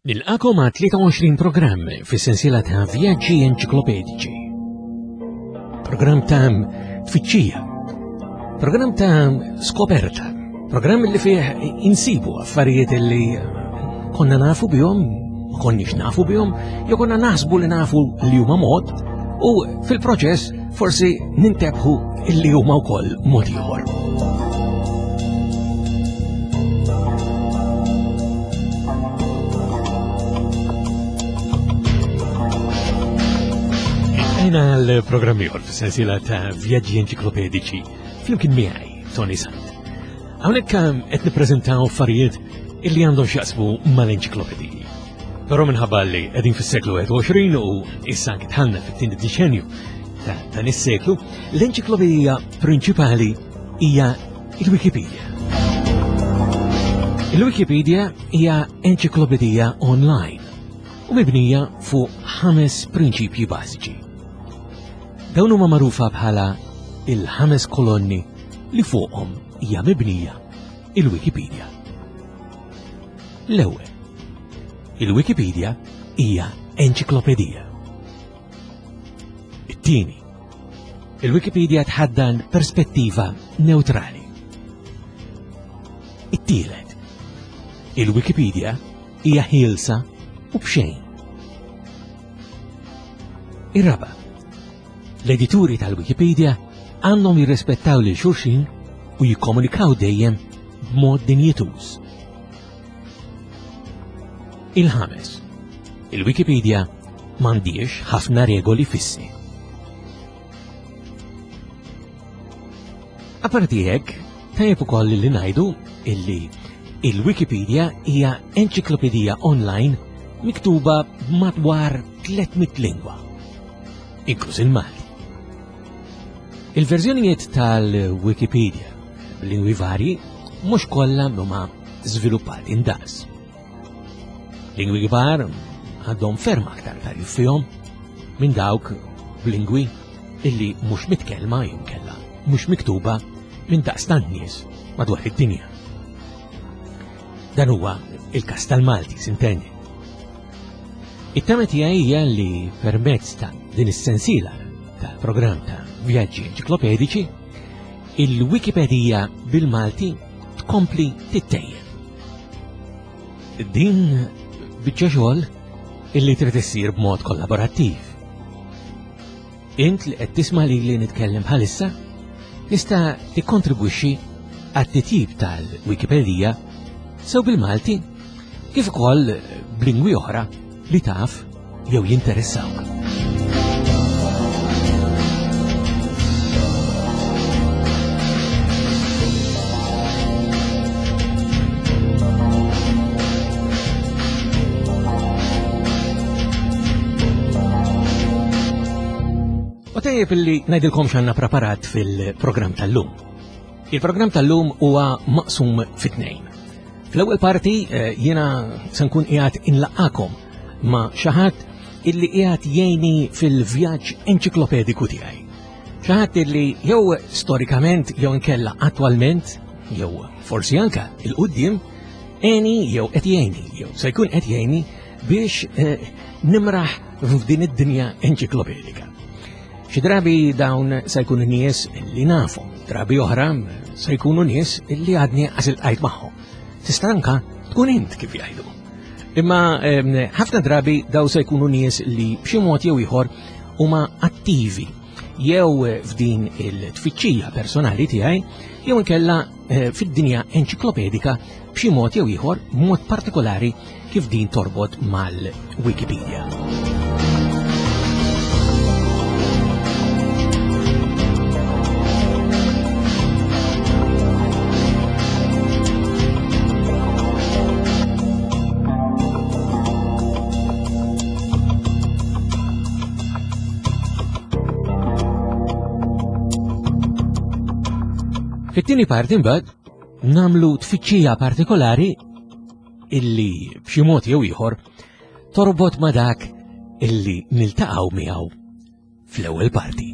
Nilqakom ma' 23 programm fis-sensiela ta' vjaġġi enċiklopedici. Programm ta' tfittxija, programm ta' skoperta, programm li fih insibu affarijiet li konna nafu bihom, ma konniex nafu bihom, jew konna naħsbu li nafu li huma mod, u fil-proċess forsi nintebħu li huma wkoll mod ieħor. Għajna l-programm ieħor fis-sensiela ta' vjaġġi enċiklopedici flimkien miegħi Tony Sant. Hawnhekk qed nippreżentaw affarijiet illi għandhom x'jaqsmu mal-enċiklopediji. Però minħabba li qegħdin fis-seklu 21 u issa kitħallna fit-tieni diċenju ta' dan is-seklu, l-enċiklopedija prinċipali hija il-Wikipedia. Il-Wikipedia hija enċiklopedija online u mibnija fuq 5 prinċipji bażiċi. Dawn huma magħrufa bħala il-5 kolonni li fuqhom hija mibnija il-Wikipedia. L-ewwel, il-Wikipedia hija enċiklopedija. It-tieni, il-Wikipedia tħaddan perspettiva neutrali. It-tielet, il-Wikipedia hija ħielsa u b'xejn. Ir-raba', l-edituri tal-Wikipedia għandhom jirrispettaw lil xulxin u jikkomunikaw dejjem b'mod dinjetuż. Il-ħames, il-Wikipedia m'għandix ħafna regoli fissi. Apparti hekk, tajjeb ukoll li ngħidu illi il-Wikipedia hija enċiklopedija online miktuba b'madwar 300 lingwa, inkluż il-Malti. Il-verżjonijiet tal-Wikipedia b'lingwi varji mhux kollha huma żviluppati indaqs. Lingwi kbar għandhom ferm aktar tarif fihom minn dawk b'lingwi illi mhux mitkellma jew kella mhux miktuba minn daqstant nies madwar id-dinja. Dan huwa il-każ tal-Malti, sintenni. It-tema tiegħi hija li permezz ta' din is-sensiela tal-programm ta' vjaġġi enċiklopedici, il-Wikipedija bil-Malti tkompli tittejjeb. Din biċċa xogħol illi trid issir b'mod kollaborattiv. Int li qed tisma' li nitkellem bħalissa tista' tikkontribwixxi għat-titjib tal-Wikipedija sew bil-Malti kif ukoll b'lingwi oħra li taf jew jinteressawk. U tajjeb illi ngħidilkom x'għandna preparat fil-programm tal-lum. Il-programm tal-lum huwa maqsum fit-tnejn. Fl-ewwel parti jiena se nkun qiegħed inlaqakom ma' xi ħadd illi qiegħed jgħinni fil-vjaġġ enċiklopediku tiegħi. Xi ħadd illi jew storikament jew inkella attwalment jew forsi anke il-qudiem għeni jew qed jgħinni jew se jkun qed jgħinni biex nimraħ f'din id-dinja enċiklopedika. Xi drabi dawn se jkunu nies li nafu, drabi oħra se jkunu nies li għadni għasilqajt magħhom. Tista' anke tkun int kif jgħidu. Imma ħafna drabi daw se jkunu nies li b'xi mod jew ieħor huma attivi jew f'din il-tfittxija personali tiegħi jew inkella fid-dinja enċiklopedika b'xi mod jew ieħor b'mod partikolari kif din torbot mal-Wikipedia. Fit-tieni parti mbagħad nagħmlu tfittxija partikolari illi b'xi mod jew ieħor torbot ma' dak illi niltaqgħu miegħu fl-ewwel parti.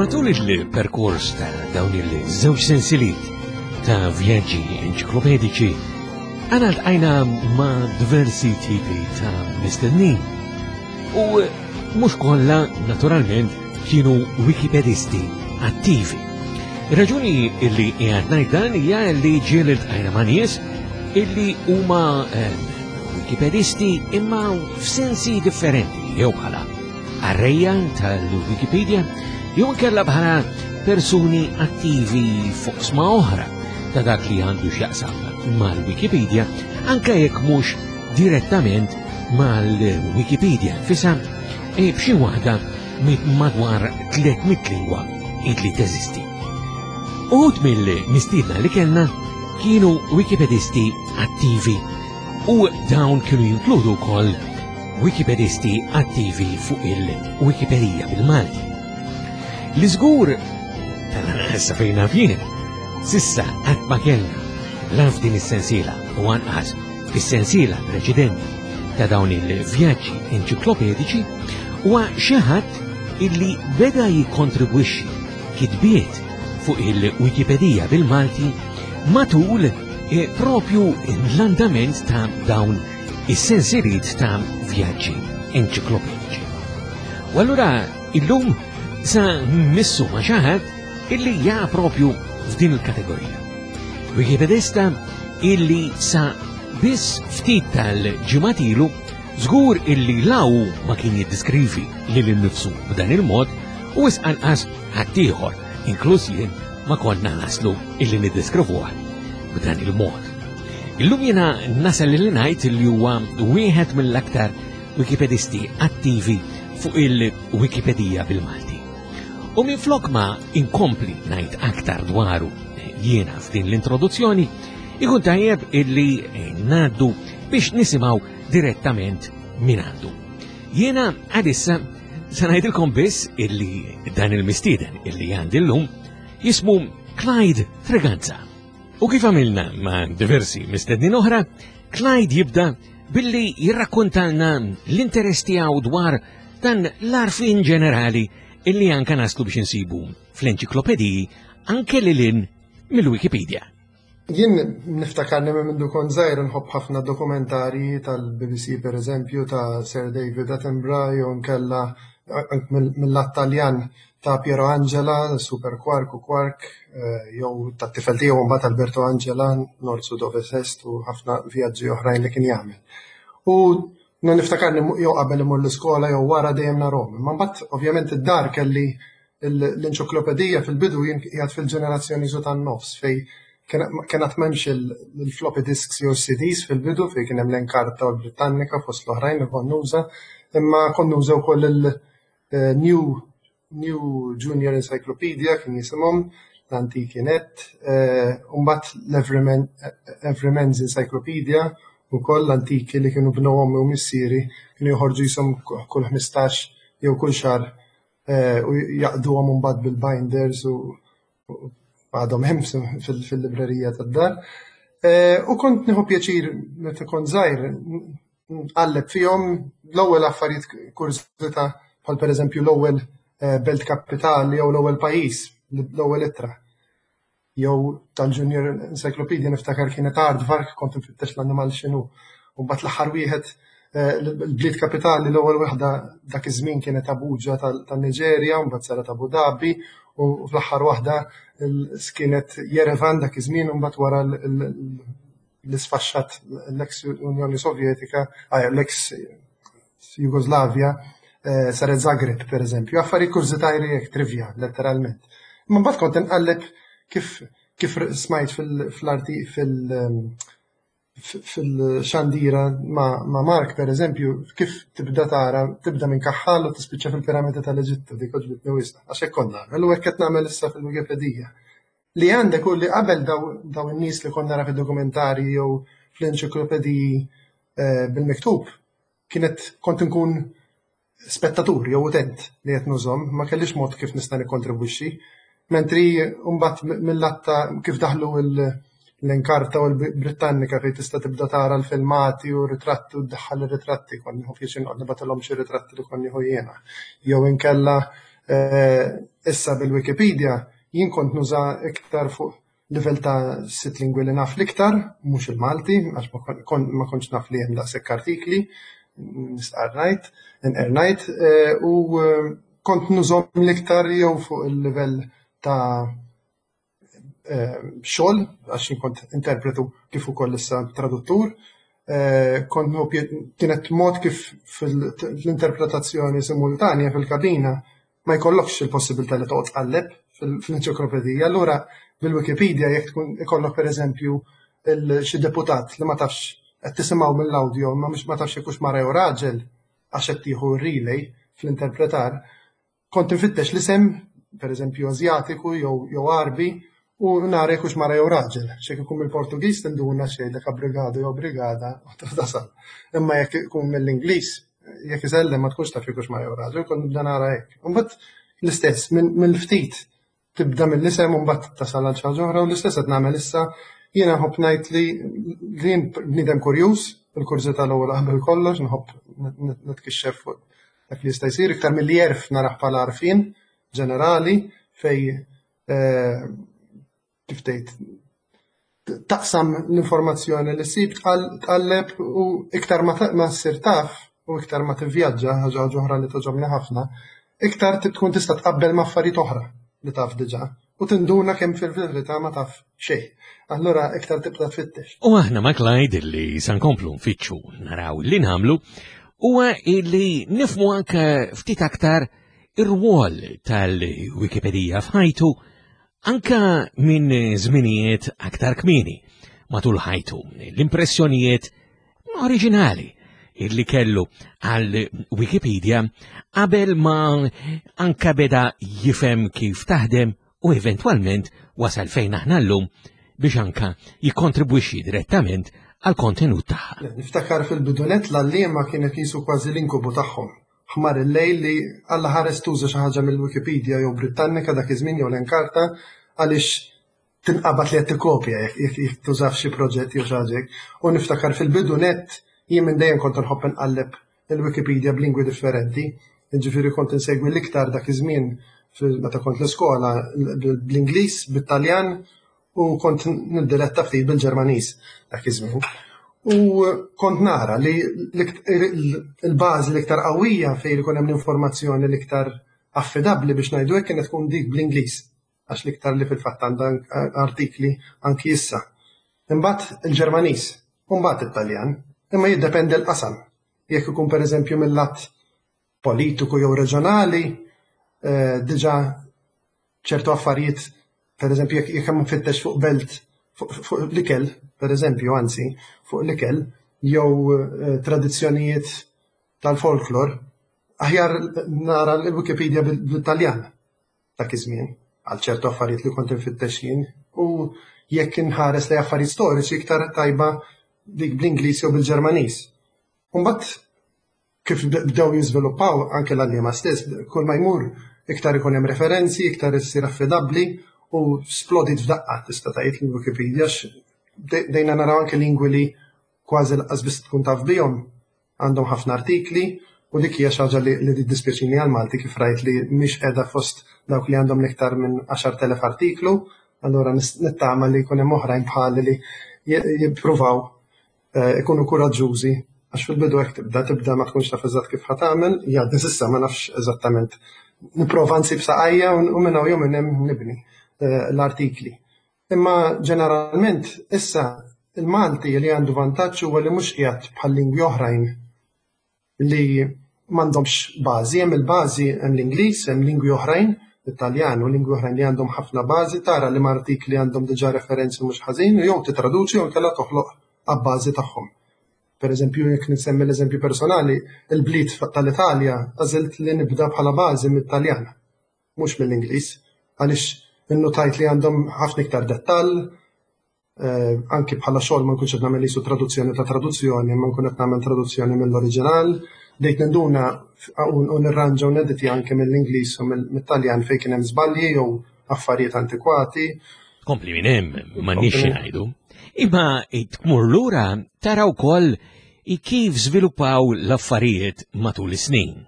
Matul il-perkors ta' dawn il-żewġ sensiliet ta' vjaġġi enċiklopedici għana ltqajna ma' diversi tipi ta' mistennin u mhux kollha naturalment kienu wikipedisti attivi. Ir-raġuni illi qiegħed ngħid dan hija li ġiel iltqajna ma' nies illi huma wikipedisti imma f'sensi differenti jew bħala arrejja tal-Wikipedia jew inkella bħala persuni attivi fuq sma oħra ta' dak li għandu x'jaqsam mal-Wikipedia anke jekk mhux direttament mal-Wikipedia nfisha b'xi waħda madwar 300 lingwa li teżisti. Uħud mill-mistiedna li kellna kienu wikipedisti attivi u dawn kienu jinkludu wkoll wikipedisti attivi fuq il-Wikipedia bil-Malti. L-iżgur tal-anqas fejn jien sissa qatt ma kellna laf din is-sensiela u anqas fis-sensiela preċedenti ta' dawn il-vjaġġi enċiklopedici huwa xi ħadd illi beda jikkontribwixxi kitbiet fuq il-Wikipedia bil-Malti matul propju l-andament ta' dawn is-sensieriet ta' vjaġġi enċiklopedici. U allura illum sa missu ma' xi ħadd illi jaqa' propju f'din il-kategorija. Wikipedista illi sa biss ftit tal-ġimgħat ilu żgur illi law ma kien jiddeskrivi lil innifsu b'dan il-mod u anqas ħaddieħor inkluż jien ma konna naslu illi niddeskrivuha b'dan il-mod. Illum jiena nasal li ngħid li huwa wieħed mill-aktar wikipedisti attivi fuq il-Wikipedia bil-Malti. U minflok ma inkompli ngħid aktar dwaru jiena f'din l-introduzzjoni, ikun tajjeb illi ngħaddu biex nisimgħu direttament minn għandu. Jiena għadissa se ngħidilkom biss illi dan il-mistieden illi għandi llum jismu Clyde Treganza. U kif għamilna ma' diversi mistednin oħra, Clyde jibda billi jirrakkontalna l-interess tiegħu dwar dan l-arfin ġenerali illi anka naslu biex insibu fl-enċiklopediji anke lilin mill-Wikipedia. Jien niftakarni minn kon żgħir nħobb ħafna dokumentarji tal-BBC per eżempju ta' Sir David Attenborough jew nkella mill-Taljan ta' Piero Angela, Super Quark u Quark, jew ta' tifel tiegħu mbagħad Alberto Angela, Nord Sud Ovest Est u ħafna vjaġġi oħrajn li kien jagħmel. U niftakarni jew qabel imur l-iskola jew wara dejjem narhom. Ma mbagħad ovvjament id-dar kelli l-enċiklopedija fil-bidu qiegħed fil-ġenerazzjoni żu tan-nofs fej kienet m'hemmx il-floppy disks jew CDs fil-bidu fej kien hemm l-Enkarta u l-Britannica fost l-oħrajn li konna nuża, imma konna nuża wkoll il-New Junior Encyclopedia kien jisimhom l-Antiki Net, u mbagħad l-Everyman's Encyclopedia ukoll l-antiki li kienu b'nhom u missieri kienu joħorġu jisom kull 15 jew kull xahar u jaqduhom mbagħad bil-binders u għadhom hemm fil-librerija tad-dar. U kont nieħu pjaċir meta kont żgħir nqalleb fihom l-ewwel affarijiet kurżità bħal pereżempju l-ewwel belt kapitali jew l-ewwel pajjiż, l-ewwel ittra. Jew tal-Junior Encyclopedia niftakar kienet Aardvark kont nfittex l-annimal x'inhu. U mbagħad l-aħħar wieħed il-bliet kapitali l-ewwel waħda dak iż-żmien kienet Abuja tan-Niġerja u mbagħad saret Abu Dhabi u fl-aħħar waħda kienet Yerevan dak iż-żmien u mbagħad wara l-isfaxxat l-ex Unjoni Sovjetika, l-ex Jugoslavja saret Zagreb pereżempju, affarijiet kurżitajri jekk trivja letteralment. Imma mbagħad kont inqalleb kif smajt fil-xandira ma' Mark per eżempju, kif tibda minn Kaħħal u tispiċċa fil-piramidi tal-Eġittu, dik oġbitni wisq, għax hekk konna nagħmel u hekk qed nagħmel issa fil-Wikipedija. Li għandek u li qabel daw in-nies li konna nara fid-dokumentarji jew fl-enċiklopediji bil-miktub, kont inkun spettatur jew utent li qed nużhom, ma kellix mod kif nista' nikkontribwixxi. Mentri mbagħad mill-latta kif daħlu l-Enkarta u l-Britannica fejn tista' tibda tara l-filmati u ritratti u ddaħħal ir-ritratti konni ħu fiex inqgħod nibgħatilhom xi ritratti li konni ħu jiena. Jew inkella Issa bil-Wikipedia jien kont nuża iktar fuq livell ta' 6 lingwi li naf l-iktar, mhux il-Malti, għax ma kontx naf li hemm daqshekk artikli, nqernajt, u kont nużhom l-iktar jew fuq il-livell ta' xogħol, għax kont interpretu kif ukoll issa traduttur, kienet mod kif fl-interpretazzjoni simultanja fil-kabina ma jkollokx il-possibilità li toqgħod tqalleb fil-enċiklopedija. Allura bil-Wikipedia jekk tkun ikollok pereżempju xi deputat li ma tafx qed tisimgħu mill-awdjo ma tafx jekk hux mara jew raġel għax qed tieħu relay fl-interpretar, kont infittex l-isem pereżempju Asjatiku jew Arbi u nara jekk hux mara jew raġel. X'jekk ikun mill-Portugiż tinduna xejn brigadu jew brigada tasal. Imma jekk ikun mill-Ingliż jekk isellem ma tkunx taf jekk hux mara jew raġel, kont nibda nara hekk. Imbagħad l-istess mill-ftit tibda mill-isem u mbagħad tasal għal xi ħaġa oħra u l-istess qed nagħmel issa jiena nħobb ngħid li jien bniedem kurjuż, il-kurżità l-ewwel qabel kollox, nħobb nitkixxef fuq dak li jista' jsir iktar milli jerf narah bħala għarfien ġenerali fejn kif tgħid taqsam l-informazzjoni li ssib tqalleb u iktar ma ssir taf u iktar ma tivvjaġġa ħaġa oħra li toġobni ħafna, iktar tkun tista' tqabbel ma' affarijiet oħra li taf diġà u tinduna kemm fil-verità ma taf xejn. Allura iktar tibda tfittex. U aħna ma' Clyde li se nkomplu nfittxu naraw li nagħmlu huwa li nifhmu anke ftit aktar ir-rwol tal-Wikipedija f'ħajtu anka minn żminijiet aktar kmieni matul ħajtu l-impressjonijiet oriġinali illi kellu għal Wikipedia qabel ma anka beda jifhem kif taħdem u eventwalment wasal fejn aħna llum biex anka jikkontribwixxi direttament għal kontenut tagħha. Niftakar fil-bidunet l-għalliema kienet jisu kważi l-inkubu tagħhom. Ħmar il-lejl li alla ħares tuża xi ħaġa mill-Wikipedia jew Britannika dak iż-żmien jew l-enkarta għaliex tinqabad li qed tikkopja jekk tużaf xi proġett jew xi ħaġa. U niftakar fil-bidunet jien minn dejjem kont inħobb inqalleb il-Wikipedia b'lingwi differenti, jiġifieri kont insegwi l-iktar dak iż-żmien meta kont l-iskola bl-Ingliż, bit-Taljan u kont niddiretta ftit bil-Ġermaniż dak iż-żmien. U kont nara li l-bażi l-iktar qawwija fejn ikun hemm l-informazzjoni l-iktar affidabbli biex ngħidu hekk kienet tkun dik bl-Ingliż għax l-iktar li fil-fatt għandha artikli anki issa. Imbagħad il-Ġermaniż u mbagħad it-Taljan, imma jiddependi l-qasam. Jekk ikun pereżempju mill-lat politiku jew reġjonali, diġà ċertu affarijiet, pereżempju jekk hemm nfittex fuq belt fuq l-ikel, pereżempju, anzi, fuq l-ikel, jew tradizzjonijiet tal-folklor, aħjar nara l-Wikipedia bil-Taljan dak iż-żmien għal ċertu affarijiet li kont infittex jien u jekk inħares li affarijiet storiċi iktar tajba dik bl-Ingliż jew bil-Ġermaniż. Imbagħad kif bdew jiżviluppaw anke l-għalliema stess, kull ma jmur iktar ikun hemm referenzi, iktar issir affidabbli u splodit f'daqqa tista' tgħid l-Wikipedia dejna naraw anke lingwi li kważi laqqas biss tkun taf bihom għandhom ħafna artikli u dik hija xi ħaġa li tiddispjaċini għal Malti kif rajt li mhix qiegħda fost dawk li għandhom l-iktar minn 10,000 artiklu, allura nittama li jkun hemm oħrajn bħali li jippruvaw ikunu kuraġġużi għax fil-bidu hekk tibda ma tkunx taf eżatt kif ħatamel, jgħaddi s'issa ma nafx eżattament. Nipprova nsib saqajja u minn hawn jew minn hemm nibni l-artikli. Imma ġeneralment issa il-Malti li għandu vantaġġ huwa li mhux qiegħed bħal lingwi oħrajn li m'għandhomx bażi, hemm il-bażi hemm l-Ingliż, hemm lingwi oħrajn, l-Italjan u lingwi oħrajn li għandhom ħafna bażi, tara li artikli għandhom diġà referenzi mhux ħażin u jew titraduċi jew kellha toħloq għabbażi tagħhom. Pereżempju jekk nisemmi l-eżempju personali, il-bliet tal-Italja għażilt li nibda bħala bażi mit-Taljan, mhux mill-Ingliż, għaliex innotajt li għandhom ħafna iktar dettall, anki bħala xogħol ma nkunx qed nagħmel isu traduzzjoni ta' traduzzjoni, ma nkun qed nagħmel traduzzjoni mill-oriġinal, dejt ninduna u nirranġa u nediti anke mill-Ingliż u mill-Taljan fejn kien hemm żbalji jew affarijiet antikwati. Kompli minn hemm m'għandniex ngħidu. Imma tmur lura taraw wkoll kif żviluppaw l-affarijiet matul is-snin.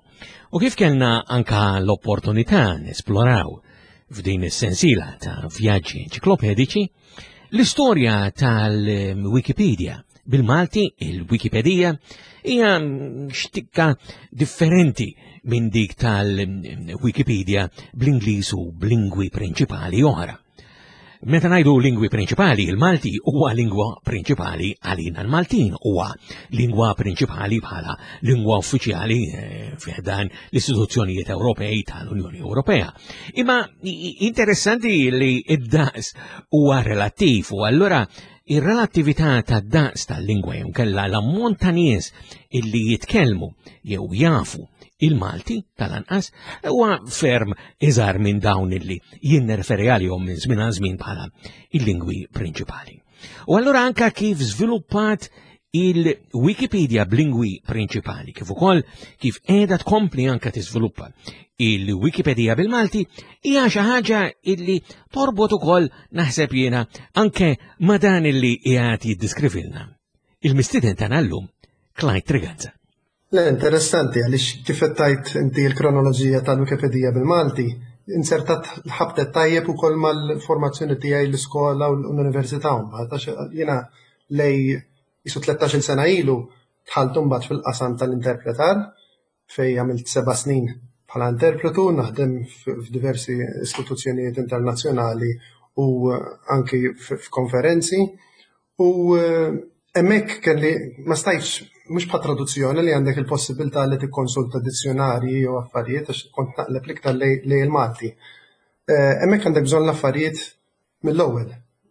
U kif kellna anka l-opportunità nesploraw f'din is-sensiela ta' vjaġġi enċiklopedici l-istorja tal-Wikipedia bil-Malti, il-Wikipedija, hija xtikka differenti minn dik tal-Wikipedia bl-Ingliż u b'lingwi prinċipali oħra. Meta ngħidu lingwi prinċipali, il-Malti huwa lingwa prinċipali għalina l-Maltin, huwa lingwa prinċipali bħala lingwa uffiċjali f'dan l-istituzzjonijiet Ewropej tal-Unjoni Ewropea. Imma interessanti li id-daqs huwa relattiv u allura ir-relattività tad-daqs tal-lingwa jew kellha l-ammont ta' nies illi jitkellmu jew jafu il-Malti tal-anqas huwa ferm iżgħar minn dawn illi jien nirreferi għalihom minn żmien għal żmien bħala il-lingwi prinċipali. U allura anke kif żviluppat il-Wikipedia b'lingwi prinċipali, kif ukoll kif qiegħda tkompli anke tiżviluppa il-Wikipedia bil-Malti hija xi ħaġa illi torbot ukoll naħseb jiena anke ma' dan illi qiegħed jiddeskrivilna. Il-mistiden tagħna llum Clyde Triganza. Interessanti għaliex kif tajt inti l-kronoloġija tal-Wikipedia bil-Malti, insertat ħabtet tajjeb ukoll mal-formazzjoni tiegħi l-iskola u l-università jiena lej jisu 13 sena ilu tħaltu mbagħad fil-qasam tal-interpretar fejn għamilt 7 snin bħala interpretu, naħdem f'diversi istituzzjonijiet internazzjonali u anki f'konferenzi u hemmhekk kelli ma stajtx mhux bħal traduzzjoni li għandek il-possibilità li tikkonsulta dizzjonarji jew affarijiet għax kont naqleb iktar lejn il-Malti. Hemmhekk għandek bżonn l-affarijiet mill-ewwel.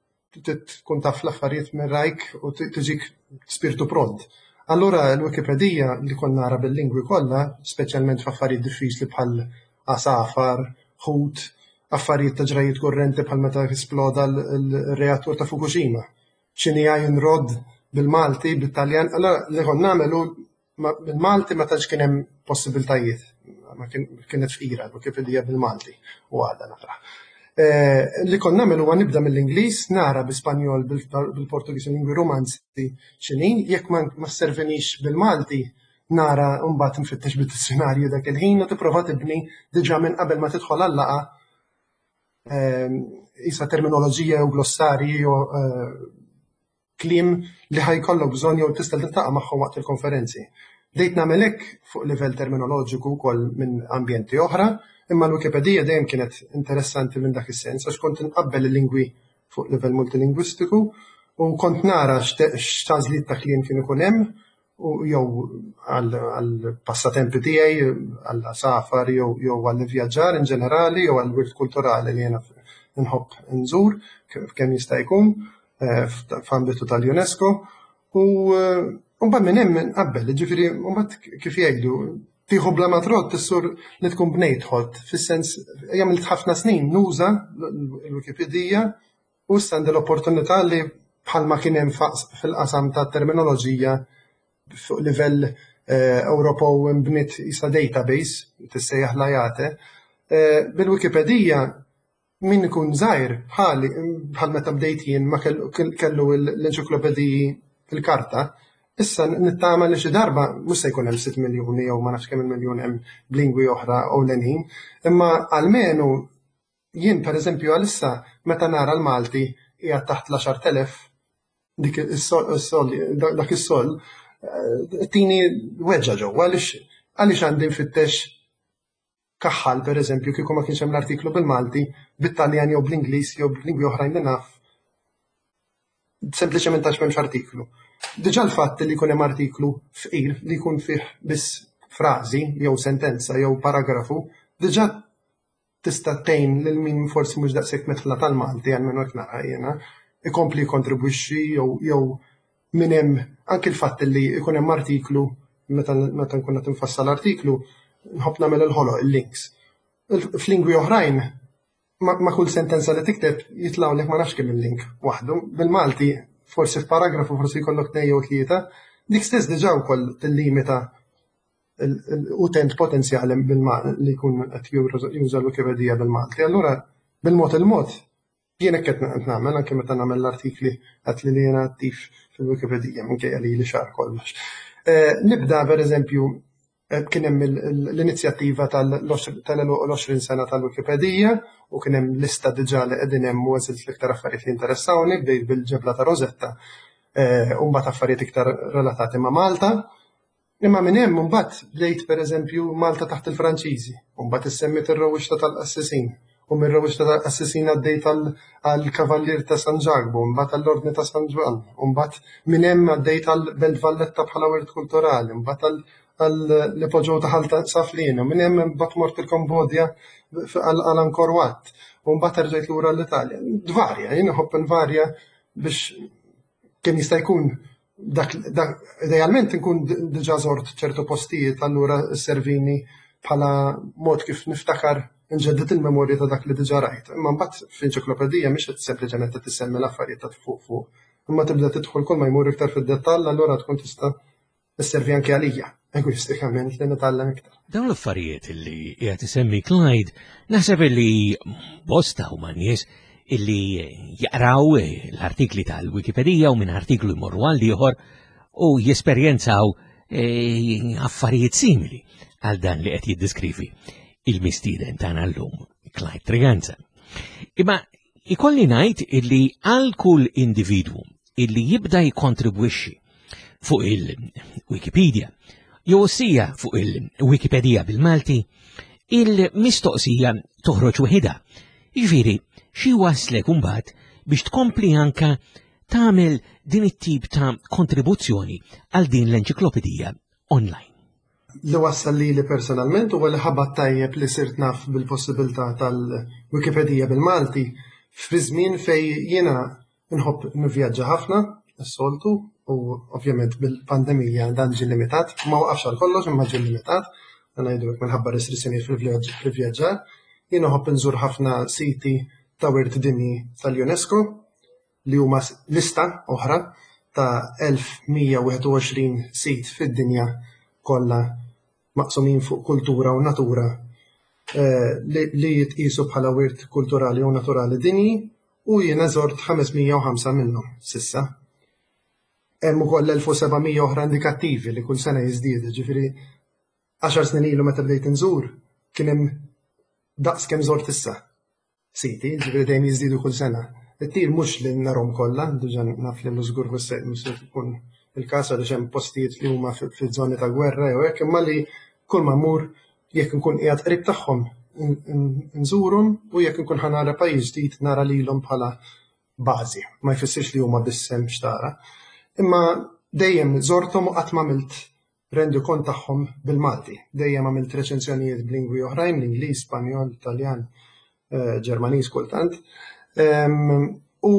Tkun taf l-affarijiet minn rajk u tiġik spiritu pront. Allura l-Wikipedia li kont nara bil-lingwi kollha, speċjalment f'affarijiet diffiċli bħal asafar, ħut, affarijiet ta' ġrajiet kurrenti bħal meta esploda l-reattur ta' Fukushima. X'inhi Iron Rod bil-Malti, bil-Taljan, allora li kon nagħmelu bil-Malti ma tantx kien hemm possibiltajiet, ma kienet fqira l-Wikipedia bil-Malti u għadha nara. Li kon nagħmlu huwa nibda mill-Ingliż, nara bl-Ispanjol, bil-Portugiż u lingwi romanzi x'inhi, jekk ma sservinix bil-Malti, nara mbagħad nfittex bid-dizzjonarju dak il-ħin u tipprova tibni diġà minn qabel ma tidħol għall-laqgħa isa terminoloġija u glossarji u kliem li ħajkollok bżonn jew tista' tiltaqa' magħhom waqt il-konferenzi. Bdejt nagħmel hekk fuq livell terminoloġiku wkoll minn ambjenti oħra, imma l-Wikipedia dejjem kienet interessanti minn dak is-sens għax kont inqabbel il-lingwi fuq livell multilingwistiku u kont nara x'tażliet ta' kliem kien ikun hemm u jew għall-passatempi tiegħi għall-safar jew għall-vjaġġar in ġenerali jew għall-wirt kulturali li jiena nħobb nżur kemm jista' jkun f'ambitu tal-UNESCO u mbagħad minn hemm inqabbel, ġifieri mbagħad kif jgħidu tieħu bla ma trod tissur li tkun bnejt ħodd, fis-sens jagħmel ħafna snin nuża l-Wikipedia u issa għandi l-opportunità li bħalma kien hemm fil-qasam tat-terminoloġija fuq livell Ewropew imbniet isa database tissejjaħ lajate bil-Wikipedia min ikun żgħir bħal meta bdejt jien ma kellu l-enċiklopediji fil-karta, issa nittama li xi darba mhux se jkun hemm 6 miljuni jew ma nafx kemm il-miljun hemm b'lingwi oħra ewlenin, imma almenu jien pereżempju għalissa meta nara l-Malti hija taħt l-10,000 dik dak is-sol tini weġġa ġewwa għaliex għandi nfittex kaħħal pereżempju kieku ma kienx hemm l-artiklu bil-Malti, bit-Taljan jew bl-Ingliż jew b'lingwi oħrajn li naf. Sempliċement għax m'hemmx artiklu. Diġà l-fatt li jkun hemm artiklu fqir li jkun fih biss frażi jew sentenza jew paragrafu, diġà tista' tgħin lil min forsi mhux daqshekk metħla tal-Malti għal minn hekk nara jiena, ikompli jikkontribwixxi jew minn hemm anke l-fatt li jkun hemm artiklu meta nkun qed infassal artiklu nħobb nagħmel il-ħoloq il-links. F'lingwi oħrajn ma kull sentenza li tikteb jitlawlek ma nafx kemm il-link waħdu. Bil-Malti forsi f'paragrafu forsi jkollok 2 jew 3, dik stess diġà wkoll tillimita l-utent potenzjali li jkun qed juża l-Wikipedia bil-Malti. Allura bil-mod il-mod jien hekk qed nagħmel anke meta nagħmel l-artikli qed li jiena attiv fil-Wikipedia minkejja li xahar kollox. Nibda pereżempju kien hemm l-inizjattiva tal-20 sena tal-Wikipedija u kien hemm lista diġà li qegħdin hemm u għażilt l-iktar affarijiet li interessawni bdejt bil-ġebla ta' Rosetta u mbagħad affarijiet iktar relatati ma' Malta. Imma minn hemm mbagħad bdejt pereżempju Malta taħt il-Franċiżi, u mbagħad issemmit ir-rewwixta tal-Qassisin, u mir-rewwixta tal-Qassisin għaddejt għall-Kavallier ta' San Ġagbu, mbagħad għall-Ordni ta' San Ġwan, u mbagħad minn hemm għaddejt għall-Belt Valletta bħala wirt kulturali, mbagħad għall-Poġġo ta' Ħalta Saflin, u minn hemm mbagħad mort il-Kambodja għall-Angkor Wat, u mbagħad rġajt lura l-Italja. Dvarja, jien iħobb invarja biex kien jista' jkun idealment nkun diġà żort ċertu postijiet, allura servini bħala mod kif niftakar nġeddet il-memorja ta' dak li diġà rajt. Imma mbagħad fl-enċiklopedija mhix qed sempliċement qed tissemmi l-affarijiet ta' fuq, imma tibda tidħol kull ma jmur iktar fid-dettall, allura tkun tista' isservi anke għalija, egoistikament li nitgħallem iktar. Dawn l-affarijiet illi qiegħed isemmi Clyde naħseb illi bosta huma nies illi jaqraw l-artikli tal-Wikipedija u minn artiklu jmorru għal ieħor u jesperjenzaw affarijiet simili għal dan li qed jiddeskrivi il-mistieden tagħna llum, Clyde Treganza. Imma ikolli ngħid illi għal kull individwu illi jibda jikkontribwixxi fuq il-Wikipedia jew sija fuq il-Wikipedija bil-Malti, il-mistoqsija toħroġ waħedha. Jiġifieri xi waslek imbagħad biex tkompli anke tagħmel din it-tip ta' kontribuzzjoni għal din l-enċiklopedija online. Li wassal li personalment huwa li ħabat tajjeb li sirt naf bil-possibilità tal-Wikipedija bil-Malti fi żmien fejn jiena nħobb nivvjaġġa ħafna s-soltu u ovvjament bil-pandemija dan ġie limitat, ma waqafx għal kollox imma ġie limitat, ngħidulek minħabba restrizzjonijiet fil-vjaġġar. Jien nħobb nżur ħafna siti ta' wirt dinji tal-UNESCO li huma lista oħra ta' 1121 sit fid-dinja kollha maqsumin fuq kultura u natura li jitqisu bħala wirt kulturali u naturali dinji u jiena żort 505 minnhom s'issa. Hemm ukoll 1700 oħra indikattivi li kull sena jiżdied, ġifieri 10 snin ilu meta bdejt inżur kien hemm daqs kemm żort issa siti, ġifieri dejjem jiżdiedu kull sena. It-tir mhux li narhom kollha, diġà naf li l-żgur mhux se tkun il-każ għaliex hemm postijiet li huma fiż-żoni ta' gwerra jew hekk, imma li kull ma mmur jekk inkun qiegħed qrib tagħhom nżurhom u jekk inkun ħanara pajjiż ġdid nara lilhom bħala bażi, ma jfissirx li huma biss hemm xtara. Imma dejjem żorthom u qatt m'għamilt rendi kont tagħhom bil-Malti. Dejjem għamilt reċenzjonijiet b'lingwi oħrajn, l-Ingliż, Spanjol, Taljan, Ġermaniż kultant. U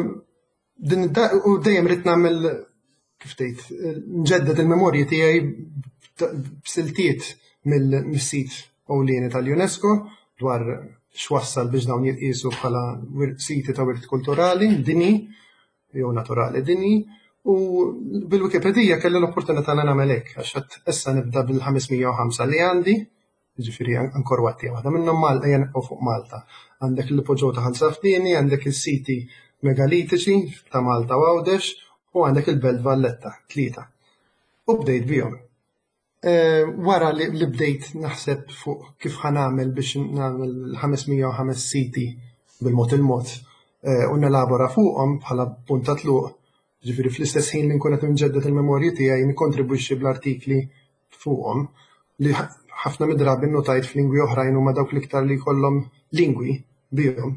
dejjem rid nagħmel kif tgħid nġedded il-memorji tiegħi b'siltiet mis-sit ewlieni tal-UNESCO dwar x'wassal biex dawn jitqiesu bħala siti ta' wirt kulturali dinji jew naturali dinji. U bil-Wikipedija kelli l-opportunità li nagħmel hekk għax qed issa nibda bil-505 li għandi, jiġifieri Angkor Wat waħda minnhom Malta hija fuq Malta. Għandek il-Poġġo ta' Ħalta Saflin, għandek is-siti megalitiċi ta' Malta u Għawdex u għandek il-Belt Valletta, 3. U bdejt bihom. Wara li bdejt naħseb fuq kif ħanamel biex nagħmel 505 siti bil-mod il-mod u nelabora fuqhom bħala punta tluq. Ġifieri fl-istess ħin li nkun qed nġeddet il-memorji tiegħi nikkontribwixxi bl-artikli fuqhom li ħafna midrabi nnotajt f'lingwi oħrajn huma dawk l-iktar li jkollhom lingwi bihom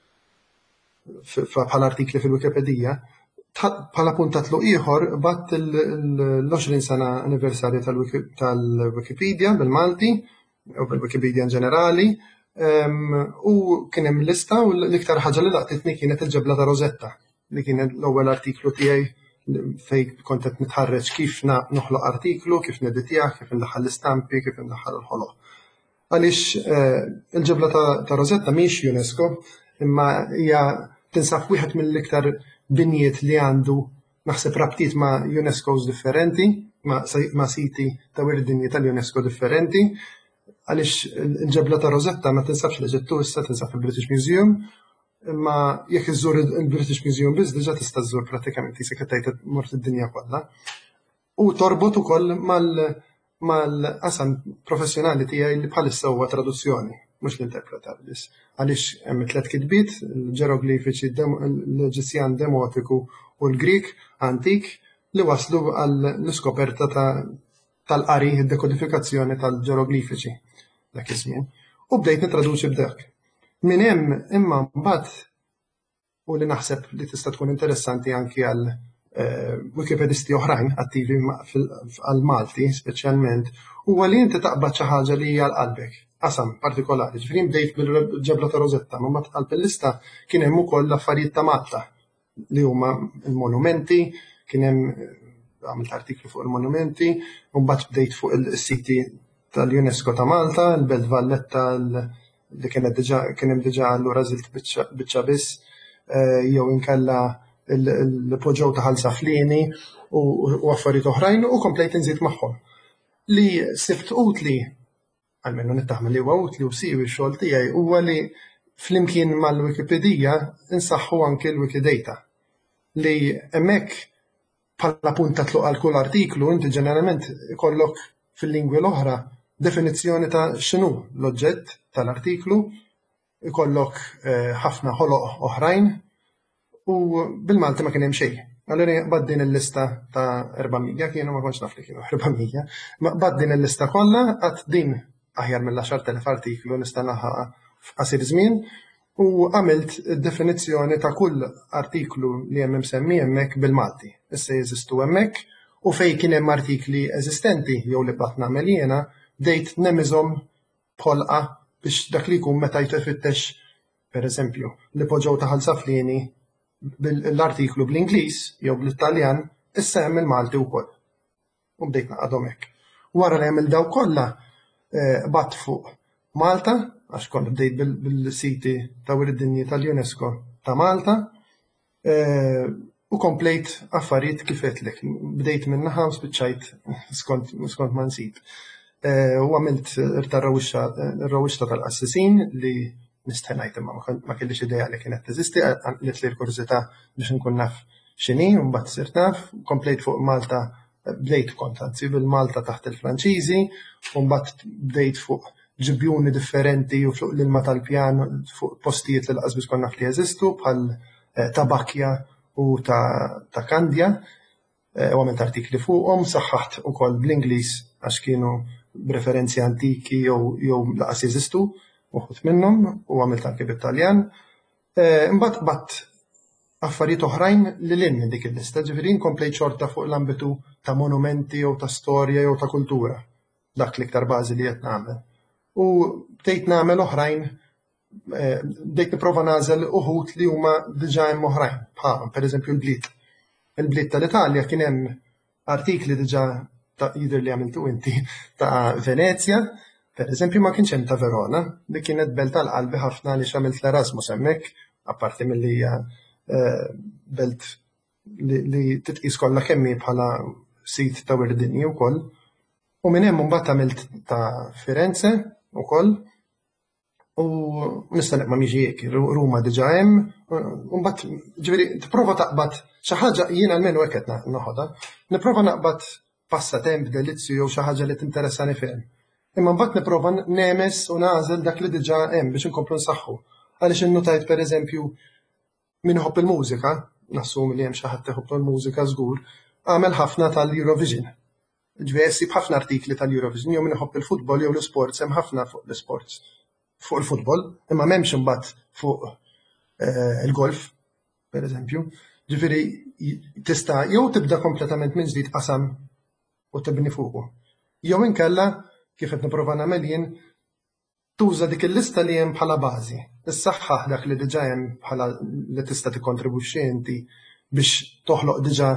bħala artikli fil-Wikipedija. Bħala punta tluq ieħor batt l-20 sena anniversarju tal-Wikipedia bil-Malti u bil-Wikipedia in ġenerali u kien hemm lista u l-iktar ħaġa li laqtitni kienet il-ġebla ta' Rosetta li kien l-ewwel artiklu tiegħi fejn kont qed nitħarreġ kif noħloq artiklu, kif neditjah, kif indaħħal l-istampi, kif indaħħal il-ħoloq. Għaliex il-ġebla ta' Rosetta mhix UNESCO, imma hija tinsab wieħed mill-iktar binjiet li għandu naħseb rabtiet ma' UNESCOs differenti, ma' siti ta' wirt dinji tal-UNESCO differenti, għaliex il-ġebla ta' Rosetta ma tinsabx l-Eġittu issa tinsab il-British Museum, imma jekk iżżur il-British Museum biss diġà tista' żżur prattikament isek qed tgħid mort id-dinja kollha. U torbot ukoll mal-qasam professjonali tiegħi li bħalissa huwa traduzzjoni, mhux l-interpretar biss. Għaliex hemm 3 kitbiet, il-ġeroglifiċi, l-Eġizzjan demotiku u l-Grik antik li waslu għall-iskoperta tal-qari, id-dekodifikazzjoni tal-ġeroglifiċi dak iż-żmien. U bdejt nitraduċi b'dak. Minn hemm imma mbagħad u li naħseb li tista' tkun interessanti anki għal Wikipedisti oħrajn attivi għal Malti speċjalment, huwa li inti taqbad xi ħaġa li hija qalbek, qasam partikolari. Ġifieri bdejt bil-ġebla ta' Rosetta, ma qalb il-lista kien hemm ukoll l-affarijiet ta' Malta li huma l-monumenti, kien hemm għamilt artikli fuq il-monumenti, u mbagħad bdejt fuq is-siti tal-UNESCO ta' Malta, il-Belt Valletta li kien hemm diġà allura żilt biċċa biss, jew inkella il-poġġew ta' ħalsa flini u affarijiet oħrajn u komplejt inżid magħhom. Li sibt utli, għalmenu nittaħmel li huwa utli u siwi x-xogħol tiegħi huwa li flimkien mal-Wikipedija insaħħu anke l-Wikidata. Li hemmhekk bħala punta tluq għal kull artiklu inti ġeneralment ikollok fil-lingwi l-oħra definizzjoni ta' x'inhu l-oġġett tal-artiklu, ikollok ħafna ħoloq oħrajn u bil-Malti ma kien hemm xejn. Allura bad din il-lista ta' 400, kienu ma kontx naf li kienu 400, ma bad din il-lista kollha għad din aħjar mill-10,000 artiklu nista' naħa f'qasir żmien u għamilt definizzjoni ta' kull artiklu li hemm msemmi hemmhekk bil-Malti. Issa jeżistu hemmhekk u fejn kien hemm artikli eżistenti jew li baqgħet nagħmel jiena bdejt nemiżhom bħolqa biex dak li jkun meta jtifittex pereżempju li poġġew ta' ħalsa flini l-artiklu bl-Ingliż jew bl-Italjan issa hemm il-Malti wkoll. U bdejt naqadhom hekk. Wara li hemm il-daw kollha batt fuq Malta, għax kont bdejt bil-siti ta' Wirid Dinji tal-UNESCO ta' Malta, u komplejt affarijiet kif qedlek. Bdejt minn naħa u spiċċajt skont ma nsib. U għamilt ir-rawixta tal-qassisin li nistħenajt imma ma kellix idea li kienet teżisti, għanqlet li l-kurzita biex nkun naf x'inhi u mbagħad sirt naf, komplejt fuq Malta, bdejt kont anzi bil-Malta taħt il-Franċiżi, u mbagħad bdejt fuq ġibjuni differenti u fuq l-ilma tal-pjan fuq postijiet li laqas kont naf li jeżistu bħal Tabakja u ta' Kandja, u għamilt artikli fuqhom, saħħaħt ukoll bl-Ingliż għax kienu b'referenzi antiki jew laqas jeżistu uħut minnhom u għamilt anke bit-Taljan. Imbagħad batt affarijiet oħrajn li lin dik il-lista, ġifieri komplejt xorta fuq l-ambitu ta' monumenti jew ta' storja jew ta' kultura. Dak l-iktar bażi li qed nagħmel. U bdejt nagħmel oħrajn, bdejt nipprova nagħżel uħud li huma diġà hemm oħrajn, bħal pereżempju l-bliet. Il-bliet tal-Italja kien hemm artikli diġà ta' jidher li għamiltu inti ta' Venezja, pereżempju ma kienx hemm ta' Verona, li kienet belt tal-qalbi ħafna li għamilt l-Erasmus hemmhekk, apparti milli hija belt li titqis kollha kemm bħala sit ta' Wirid Dinji wkoll. U minn hemm mbagħad għamilt ta' Firenze wkoll, u nista' ma miġi hekk, Ruma diġà hemm, u mbagħad ġifieri tipprova taqbad xi ħaġa jiena almenu hekk qed noħodha, nipprova naqbad passatemp delizzju jew xi ħaġa li tinteressani ferm. Imma mbagħad nipprova nemes u nagħżel dak li diġà hemm biex inkomplu nsaħħu. Għaliex innutajt pereżempju min iħobb il-mużika, nassum li hemm xi ħadd iħobb il-mużika żgur, għamel ħafna tal-Eurovision. Ġifieri ssib ħafna artikli tal-Eurovision, jew min iħobb il-futbol jew l-isports, hemm ħafna fuq l-isports. Fuq il-futbol, imma m'hemmx imbagħad fuq il-golf, pereżempju. Ġifieri tista' jew tibda kompletament minn ġdid qasam u tibni fuqu. Jew inkella kif qed nipprova nagħmel jien tuża dik il-lista li hemm bħala bażi. Issaħħaħ dak li diġà hemm bħala li tista' tikkontribwixxi inti biex toħloq diġà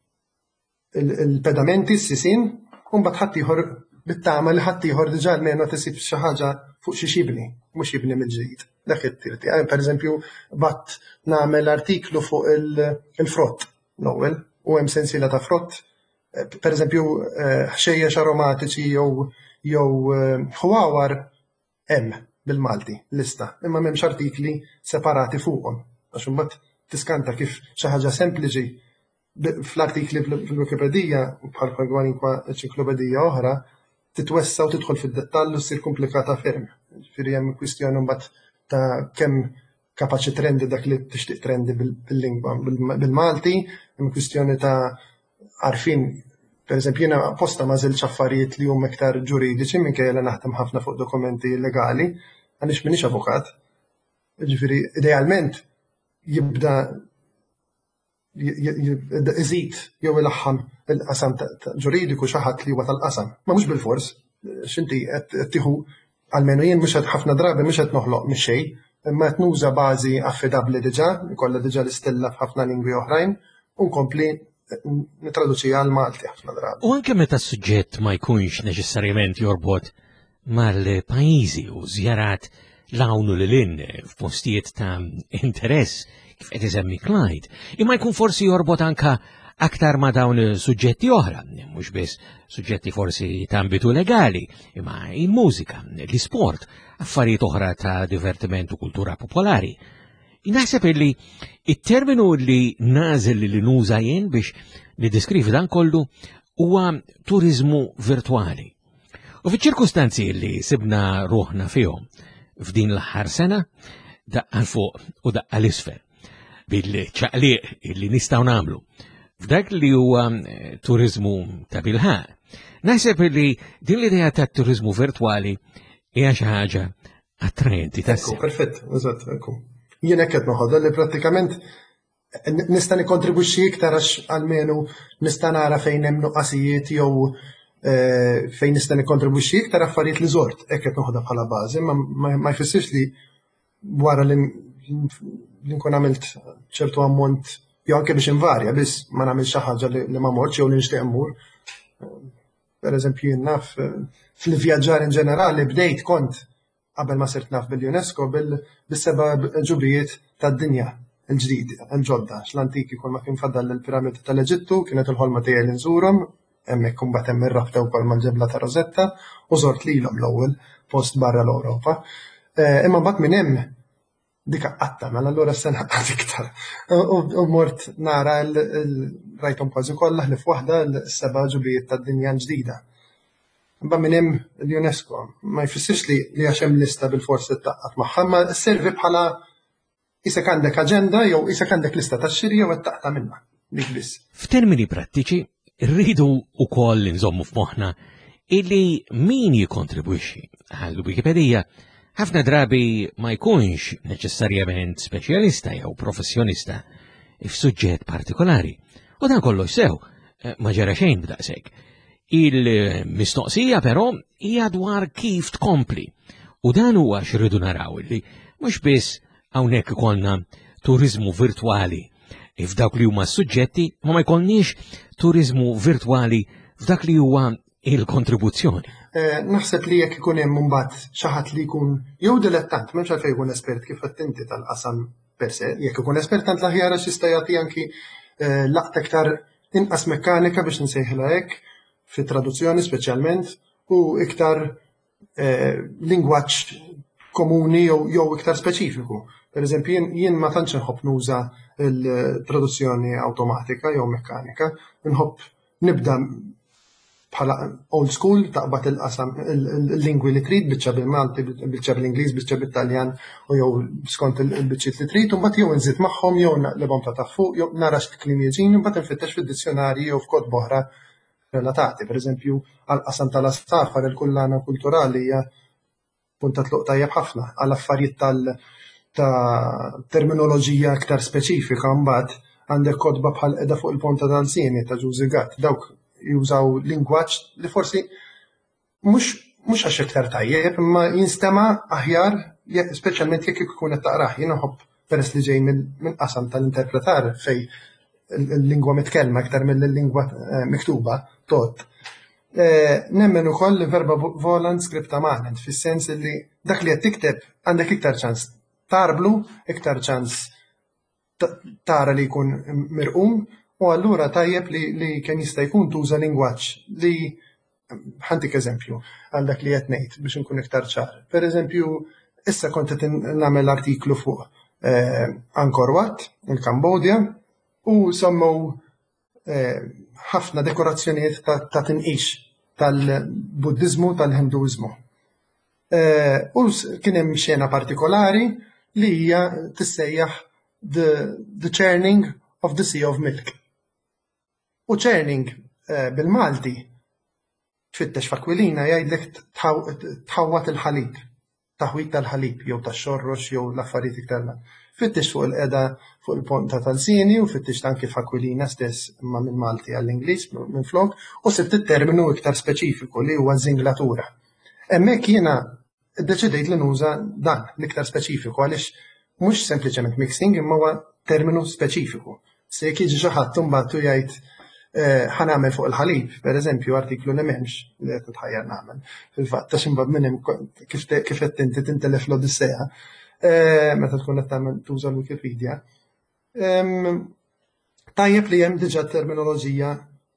il-pedamenti s-sisin, u mbagħad ħadd ieħor bit-tama li ħadd ieħor diġà almenu tisib xi ħaġa fuq xi jibni, mhux jibni mill-ġdid. Dak it-tir tiegħi, pereżempju batt nagħmel artiklu fuq il-frott l-ewwel, u hemm sensiela ta' frott, pereżempju ħxejjex aromatiċi jew ħwawar hemm bil-Malti lista, imma m'hemmx artikli separati fuqhom, għax imbagħad tiskanta kif xi ħaġa sempliċi fl-artikli fil-Wikipedija bħal kwalinkwa enċiklopedija oħra titwessa u tidħol fid-dettall u ssir komplikata ferm. Ġifieri hemm kwistjoni mbagħad ta' kemm kapaċi trendi dak li tixtieq trendi bil-lingwa bil-Malti, hemm kwistjoni ta' għarfien. Pereżempju jiena apposta ma żilx affarijiet li huma iktar ġuridiċi minkejja li naħdem ħafna fuq dokumenti legali għaliex m'iniex avukat. Ġifieri idealment jibda iżid jew ilaħħam il-qasam ġuridiku xi ħadd li huwa tal-qasam. Ma mhux bil-fors, x'inti qed tieħu għalmenu jien mhux qed ħafna drabi mhux qed noħloq mix-xejn, imma qed nuża bażi affidabbli diġà, ikollha diġà l-istilla f'ħafna lingwi oħrajn u nkompli nitraduċija għal Malti ħafna drabi. U anke meta s-suġġett ma jkunx neċessarjament jorbot mal-pajjiżi u żjarat lawnu lil-in f'postijiet ta' interess kif qed isemmi Clyde, imma jkun forsi jorbot anka aktar ma' dawn suġġetti oħra, mhux biss suġġetti forsi ta' ambitu legali, imma il-mużika, l-isport, affarijiet oħra ta' divertiment u kultura popolari. Naħseb illi it-terminu li nażel li nuża jien biex niddeskrivi dan kollu huwa turizmu virtuali. U fiċ-ċirkustanzi li sibna ruħna fihom f'din l-aħħar sena daqqa l-fuq u daqqa l-isfel bil-ċaqliq li nistgħu nagħmlu f'dak li huwa turizmu ta' bilħaq. Naħseb li din l-idea ta' turizmu virtuali hija xi ħaġa attraenti tassew. Perfett, eżatt, ekku. Jien hekk qed noħodha li prattikament nista' nikkontribwixxi iktar għax almenu nista' nara fejn hemm nuqqasijiet jew fejn nista' nikkontribwixxi iktar affarijiet li żort, hekk qed noħodha bħala bażi, ma jfissirx li wara li nkun għamilt ċertu ammont jew anke biex invarja biss ma nagħmel xi ħaġa li ma mortx jew li nixtieq immur. Pereżempju jien naf fil-vjaġġar in ġenerali bdejt kont qabel ma sirt naf bil-UNESCO bis-seba' ġubrijiet tad-dinja il-ġdid, il-ġodda, l-antiki kull ma kien faddal l-piramidi tal-Eġittu, kienet il-ħolma tiegħi li nżurhom, hemmhekk imbagħad hemm ir-rabta wkoll mal-ġebla ta' Rosetta u żort lilhom l-ewwel post barra l-Ewropa. Imma mbagħad minn hemm dik qatta, mela allura se naqqat iktar. U mort nara rajthom kważi kollha ħlif waħda l-seba' ġubrijiet tad-dinja ġdida. Imma minn hemm l-UNESCO ma jfissirx li għax hemm lista bil-forsi taqqat magħha, ma sservi bħala isek għandek aġenda jew isek għandek lista tax-xiri jew qed taqta' minnha dik biss. F'termini prattiċi rridu wkoll nżommu f'moħħna illi min jikkontribwixxi għall-Wikipedija ħafna drabi ma jkunx neċessarjament speċjalista jew professjonista f'suġġett partikolari. U dan kollox sew ma ġara xejn b'daqshekk. Il-mistoqsija però hija dwar kif tkompli. U dan huwa x'irridu naraw li mhux biss hawnhekk ikollna turizmu virtwali f'dak li huma s-suġġetti, ma jkollniex turizmu virtwali f'dak li huwa il-kontribuzzjoni. Naħseb li jekk ikun hemm imbagħad xi ħadd li jkun jew dilettant, m'hemmx għalfejn jkun espert kif qed inti tal-qasam per se, jekk ikun espert tant l-aħjar għax jista' jagħti anki laqta iktar inqas mekkanika biex nsejħilha hekk fit-traduzzjoni speċjalment u iktar lingwaġġ komuni jew iktar speċifiku. Pereżempju jien ma tantx inħobb nuża l-traduzzjoni awtomatika jew mekkanika, inħobb nibda bħala old school taqbad il-qasam il-lingwi li trid biċċa bil-Malti, biċċa bil-Ingliż, biċċa bil-Taljan u jew skont il-biċċiet li trid u mbagħad jew inżid magħhom jew naqlibhom ta' fuq jew nara x'kliem jiġini mbagħad infittex fid-dizzjonarji jew f'kod oħra relatati. Pereżempju għall-qasam tal-astafar il-kullana kulturali hija punta tluq tajjeb ħafna għal affarijiet ta' terminoloġija aktar speċifika mbagħad għandek kodba bħal qiegħda fuq il-ponta tal-Sieni ta' Giusi Gatt. Dawk jużaw lingwaġġ li forsi mhux għax iktar tajjeb, imma jinstema' aħjar, speċjalment jekk ikun qed taqrah. Jien naħobb peress li ġej minn qasam tal-interpretar fej il-lingwa mitkellma aktar mill-lingwa miktuba tot. Nemmen ukoll li verba volant scripta manent, fis-sens li dak li qed tikteb għandek iktar ċans tarblu, iktar ċans tara li jkun mirqum. U allura tajjeb li kien jista' jkun tuża lingwaġġ li ħantik eżempju għal dak li qed ngħid biex inkun iktar ċar. Pereżempju, issa kont qed nagħmel artiklu fuq Angkor Wat, il-Kambodja, u semmew ħafna dekorazzjonijiet ta' tinqix tal-Buddizmu tal-Hinduizmu. U kien hemm xena partikolari li hija tissejjaħ the churning of the Sea of Milk. U churning bil-Malti tfittex f'Akwilina jgħidlek tħawwat il-ħalib, taħwit tal-ħalib jew tax-xorrox jew l-affarijiet iktar. Fittex fuq il-qeda fuq il-Ponta tal-Sieni u fittex anke f'Akwilina stess imma minn Malti għall-Ingliż minn flok u sibt it-terminu iktar speċifiku li huwa żinglatura. Hemmhekk jiena ddeċidejt li nuża dan l-iktar speċifiku għaliex mhux sempliċement mixing imma huwa terminu speċifiku. Se jekk jiġi xi ħadd imbagħad jgħid ħanagħmel fuq il-ħalib, pereżempju artiklu li m'hemmx li qed nitħajjar nagħmel. Fil-fatt għax imbagħad minn hemm kif qed inti tintelef l-Odissea meta tkun qed tagħmel tuża l-Wikipedia. Tajjeb li hemm diġà terminoloġija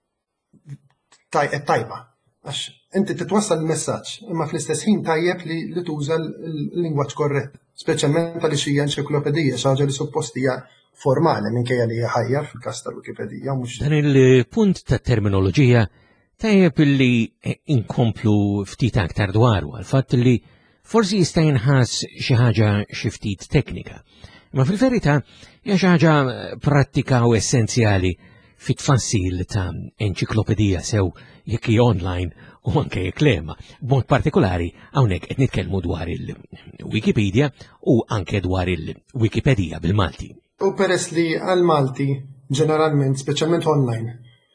tajba għax inti titwassal il-messaġġ imma fl-istess ħin tajjeb li tuża l-lingwaġġ korrett, speċjalment għaliex hija enċiklopedija xi ħaġa li suppost hija formali minkejja li hija ħajjar fil-każ tal-Wikipedija mhux. Dan il-punt tat-terminoloġija tajjeb li inkomplu ftit aktar dwaru għal-fatt li forsi jista' jinħass xi ħaġa xi ftit teknika. Ma fil-verità hija xi ħaġa prattika u essenzjali fit-tfassil ta' enċiklopedija sew jekk hija online u anke jekk lema. B'mod partikolari hawnhekk qed nitkellmu dwar il-Wikipedia u anke dwar il-Wikipedija bil-Malti. U peress li għal-Malti ġeneralment, speċjalment online,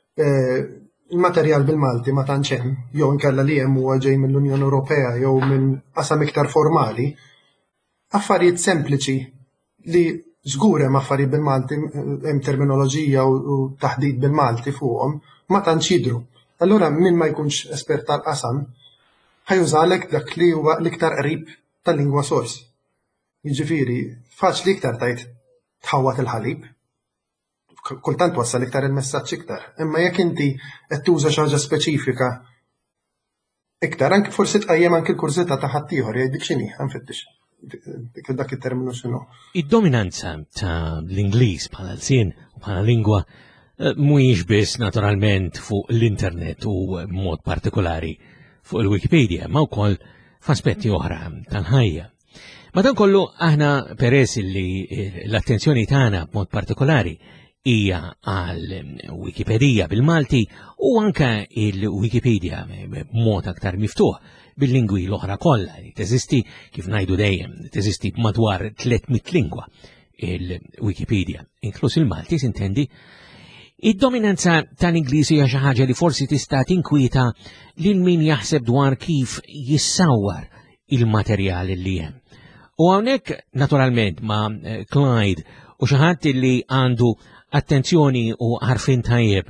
il-materjal bil-Malti ma tantx hemm, jew inkella li hemm huwa ġej mill-Unjoni Ewropea jew minn qasam iktar formali, affarijiet sempliċi li żgur hemm affarijiet bil-Malti, hemm terminoloġija u taħdid bil-Malti fuqhom, ma tantx jidhru. Allura min ma jkunx espert tal-qasam ħajużalek dak li huwa l-iktar qrib tal-lingwa sors. Jiġifieri faċli iktar tajt tħawwat il-ħalib, kultant wassal iktar il-messaġġ iktar. Imma jekk inti qed tuża xi ħaġa speċifika iktar, anke forsi tqajjem anke l-kurżità ta' ħadd ieħor jgħidik x'inhi nfittix dak it-terminu x'inhu. Id-dominanza ta' l-Ingliż bħala l-sien u bħala lingwa mhuwiex biss naturalment fuq l-internet u mod partikolari fuq il-Wikipedia, ma wkoll f'aspetti oħra tal-ħajja. Madankollu aħna peress li l-attenzjoni tagħna b'mod partikolari hija għal Wikipedija bil-Malti u anke il-Wikipedia b'mod aktar miftuħ bil-lingwi l-oħra kollha li teżisti kif ngħidu dejjem teżisti madwar 300 lingwa il-Wikipedia, inkluż il-Malti sintendi. Id-dominanza tal-Ingliż hija xi ħaġa li forsi tista' tinkwita lil min jaħseb dwar kif jissawwar il-materjal li hemm. U hawnhekk naturalment ma' Clyde u xi ħadd li għandu attenzjoni u ħarfien tajjeb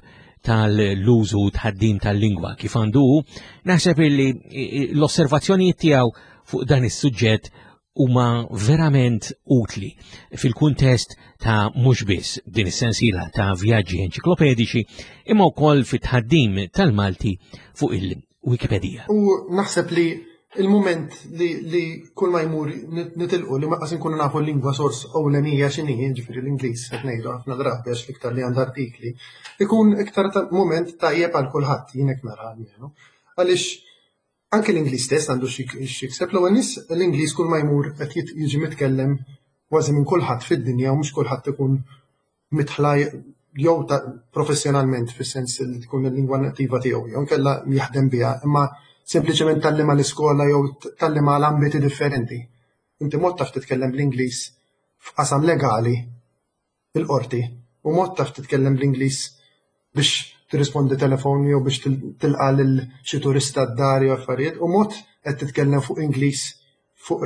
tal-użu tħaddim tal-lingwa kif għandu, naħseb li l-osservazzjonijiet tiegħu fuq dan is-suġġett huma verament utli fil-kuntest ta' mhux biss din is-sensiela ta' vjaġġi enċiklopedici imma wkoll fit-tħaddim tal-Malti fuq il-Wikipedija. U naħseb li il-moment li kull ma jmur nitilqu li maqqas nkunu nafu l-lingwa sors ewlenija x'inhi, ġifieri l-Ingliż qed ngħidu ħafna drabi għax l-iktar li għandha artikli, ikun iktar mument tajjeb għal kulħadd jien hekk nara għalmenu. Għaliex anke l-Ingliż stess għandu x'jikseb l-ewwel nies l-Ingliż kull ma jmur qed jiġi mitkellem kważi minn kulħadd fid-dinja u mhux kulħadd ikun mitħla jew professjonalment fis-sens li tkun il-lingwa nattiva tiegħu jew inkella jaħdem biha, imma sempliċement tallima l-iskola jew tallima l-ambiti differenti. Inti mod taf titkellem bl-Ingliż f'qasam legali il-qorti u mod taf titkellem bl-Ingliż biex tirrispondi telefoni jew biex tilqa' lil xi turista d-dar jew affarijiet u mod qed titkellem fuq Ingliż fuq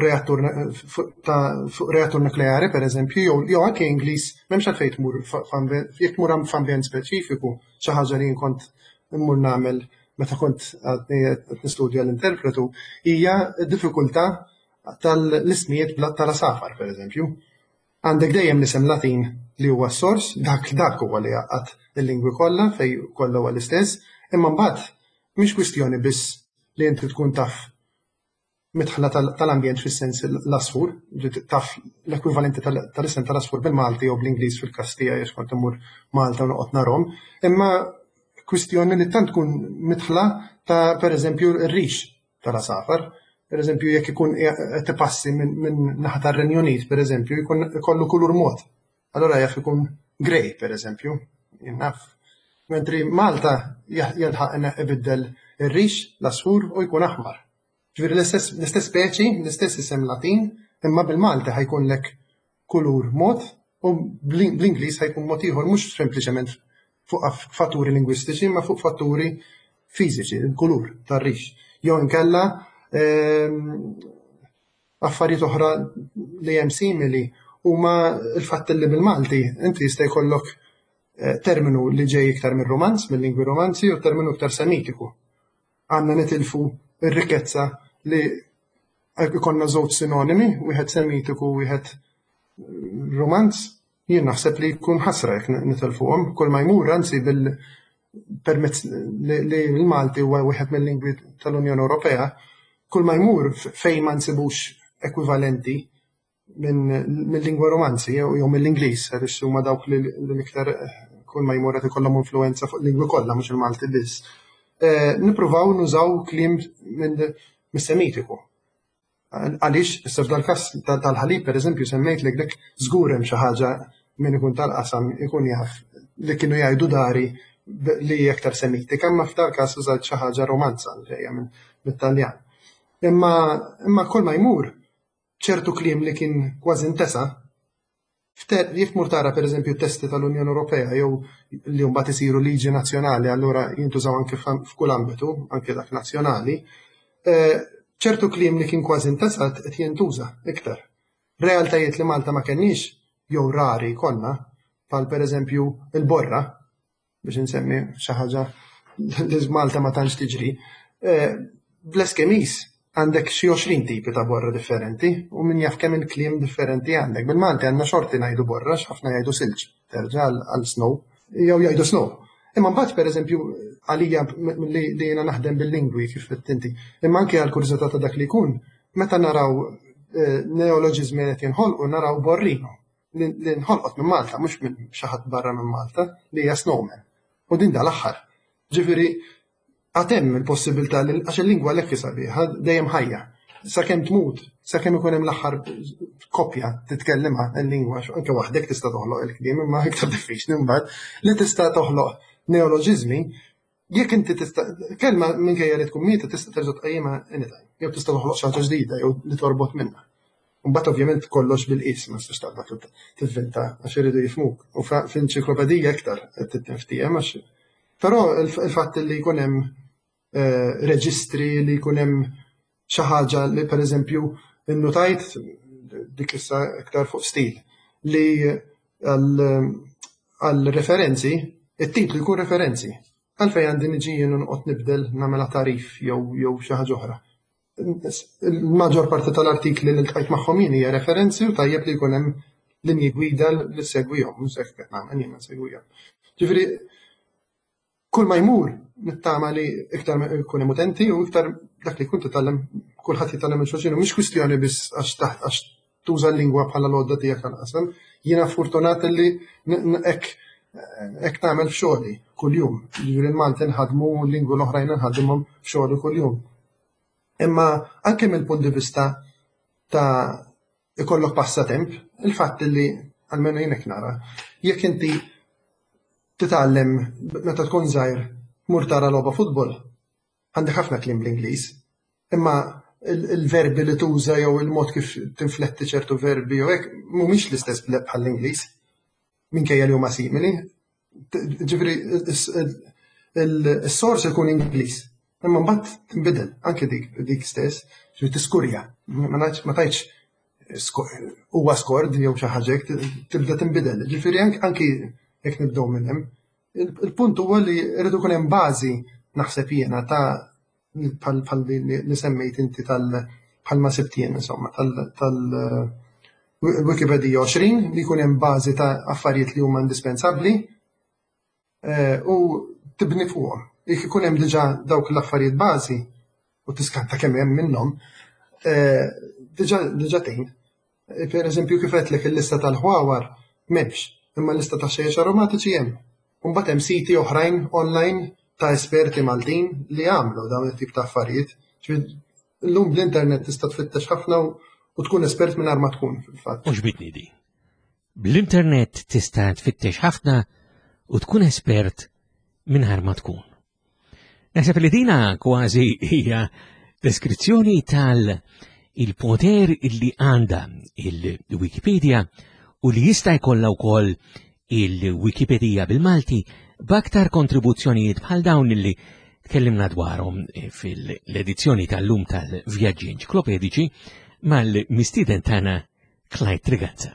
reattur nukleari pereżempju jew anke Ingliż m'hemmx għalfejn tmur jekk tmur f'ambjent speċifiku xi ħaġa li kont immur nagħmel meta kont nistudja l-interpretu, hija d-diffikultà tal-ismijiet tal-asafar, pereżempju. Għandek dejjem l-isem Latin li huwa s-sors, dak huwa li jaqgħad il-lingwi kollha fejn kollha huwa l-istess, imma mbagħad mhix kwistjoni biss li inti tkun taf mitħla tal-ambjent fis-sens l-asfur, taf l-ekwivalenti tal-isem tal-asfur bil-Malti jew bl-Ingliż fil-każ tiegħi għax kont immur Malta u noqgħod narhom, imma kwistjoni li tant tkun mitħla ta' pereżempju r-rix tal-asafar. Pereżempju jekk ikun tipassi minn naħa tar-Renju Unit, pereżempju, jkun ikollu kulur mod. Allura jaf ikun grey, pereżempju, jinnaf. Mentri Malta jilħaq ibiddel ir-rix l-asfur u jkun aħmar. Ġifieri l-istess speċi, l-istess isem Latin, imma bil-Malti ħajkun lek kulur mod u bl-Ingliż ħajkun mod ieħor mhux sempliċement fuq fatturi lingwistiċi, ma fuq fatturi fiżiċi, il-kulur tar-rix. Jew inkella affarijiet oħra li hemm simili huma l-fatt li bil-Malti inti jista' jkollok terminu li ġej iktar mir-Romanz, mill-lingwi Romanzi, u terminu iktar Semitiku. Għandna nitilfu r-rikkezza li ikonna żewġ sinonimi, wieħed Semitiku u wieħed Romanz. Jien naħseb li jkun ħasra jekk nitilfuhom, kull ma jmur anzi permezz li l-Malti huwa wieħed mill-lingwi tal-Unjoni Ewropea, kull ma jmur fejn ma nsibux ekwivalenti mill-lingwa Romanzi jew mill-Ingliż, għaliex huma dawk li l-iktar kull ma jmur qed ikollhom influwenza fuq lingwi kollha mhux il-Malti biss. Nippruvaw nużaw kliem mis-Semitiku. Għaliex issa f'dal-każ tal-ħalib pereżempju semmejtlek dik żgur hemm xi ħaġa min ikun tal-qasam ikun jaf li kienu jgħidu dari li aktar Semitika, imma f'dal-każ użat xi ħaġa Romanza ġejja mit-Taljan. Imma kull ma jmur ċertu kliem li kien kważi intesa' jekk mur tara pereżempju t-testi tal-Unjoni Ewropea jew li mbagħad isiru liġi nazzjonali allura jintużaw anke f'kull ambitu, anke dak nazzjonali, ċertu kliem li kien kważi intesa' qed jintuża iktar. Realtajiet li Malta ma kenniex jew rari konna, bħal pereżempju il-borra, biex insemmi xi ħaġa li Malta ma tantx tiġri, bl-Eskimis għandek xi 20 tipi ta' borra differenti u min jaf kemm il-kliem differenti għandek. Bil-Malti għandna xorti ngħidu borra, x'ħafna jgħidu silġ, terġa' għal snow, jew jgħidu snow. Imma mbagħad pereżempju għalija li jiena naħdem bil-lingwi kif qed inti, imma anke għal kurżità ta' dak li jkun, meta naraw neoloġiżmi qed jinħolqu naraw borrino li nħolqot minn Malta, mhux minn xi ħadd barra minn Malta li hija snowman. U din dal-aħħar. Ġifieri għatem il-possibilità li għax il-lingwa l-ekki sabiħa dejjem ħajja. Sakemm tmut, sakemm ikun hemm l-aħħar kopja titkellimha l-lingwa, anke waħdek tista' toħloq il-kliem imma iktar diffiċli mbagħad li tista' toħloq neoloġiżmi jekk inti tista' kelma minkejja li tkun mieta tista' terġa' tqajjimha anytime. Jew tista' toħloq xi ħaġa ġdida jew li torbot minnha. Mbagħad ovvjament kollox bil-qis ma tistax taqbad tivvinta għax iridu jifhmuk. U fl-enċiklopedija iktar qed titneftihem għax. Però il-fatt li jkun hemm reġistri li jkun hemm xi ħaġa li pereżempju innutajt dik issa iktar fuq stil li għal referenzi it-titlu jkun referenzi. Għalfejn għandi niġi jien noqgħod nibdel nagħmilha tarif jew xi ħaġa oħra. Il-maġġor parti tal-artikli li ltqajt magħhom jien hija referenzi u tajjeb li jkun hemm linji gwida li segwihom, mhux hekk qed nagħmel jien segwihom. Ġifieri kull ma jmur nittama li iktar ikun hemm utenti u iktar dak li jkun titgħallem kulħadd jitgħallem il xulxin. Mhix kwistjoni biss għax tuża l-lingwa bħala l-għodda tiegħek tal-qasam. Jiena fortunat li hekk tagħmel f'xogħli kuljum. Ġifieri l-Malti nħaddmu l-lingwi l-oħrajn nħaddimhom f'xogħli kuljum. Imma anke mill-punt di vista ta' ikollok passatemp, il-fatt li għalmenu jien hekk nara, jekk inti titgħallem meta tkun żgħir mur tara logħba futbol, għandek ħafna kliem bl-Ingliż, imma il-verbi li tuża jew il-mod kif tinfletti ċertu verbi jew hekk mhumiex l-istess bħall-Ingliż minkejja li huma simili. Ġifieri is-sors ikun Ingliż, imma mbagħad tinbidel anke dik stess, ġifieri tiskurja. Ma tajtx huwa skord jew xi ħaġa tibda tinbidel. Ġifieri anke jekk nibdew minn hemm. Il-punt huwa li rridu jkun hemm bażi naħseb jiena ta' bħal li semmejt inti bħalma sibtien insomma tal-Wikipedia 20 li jkun hemm bażi ta' affarijiet li huma indispensabbli u tibni fuqhom. Jekk ikun hemm diġà dawk l-affarijiet bażi u tiskanta kemm hemm minnhom, diġà tgħin. Pereżempju kif qedtlek il-lista tal-ħwawar m'hemmx, imma l-lista ta' xejjex aromatiċi hemm. U mbagħad hemm siti oħrajn online ta' esperti Maltin li għamlu dawn it-tip ta' affarijiet. L-lum bl-internet tista' tfittex ħafna u tkun espert mingħajr ma tkun fil-fatt. Mhux bitni di. Bl-internet tista' tfittex ħafna u tkun espert mingħajr ma tkun. Naħseb li dina kważi hija deskrizzjoni tal-poter illi għandha il-Wikipedia u li jista' jkollha wkoll il-Wikipedia bil-Malti b'aktar kontribuzzjonijiet bħal dawn illi tkellimna dwarhom fil-edizzjoni tal-lum tal-Vjaġġi Enċiklopedici mal-mistieden tagħna Clyde Triganza.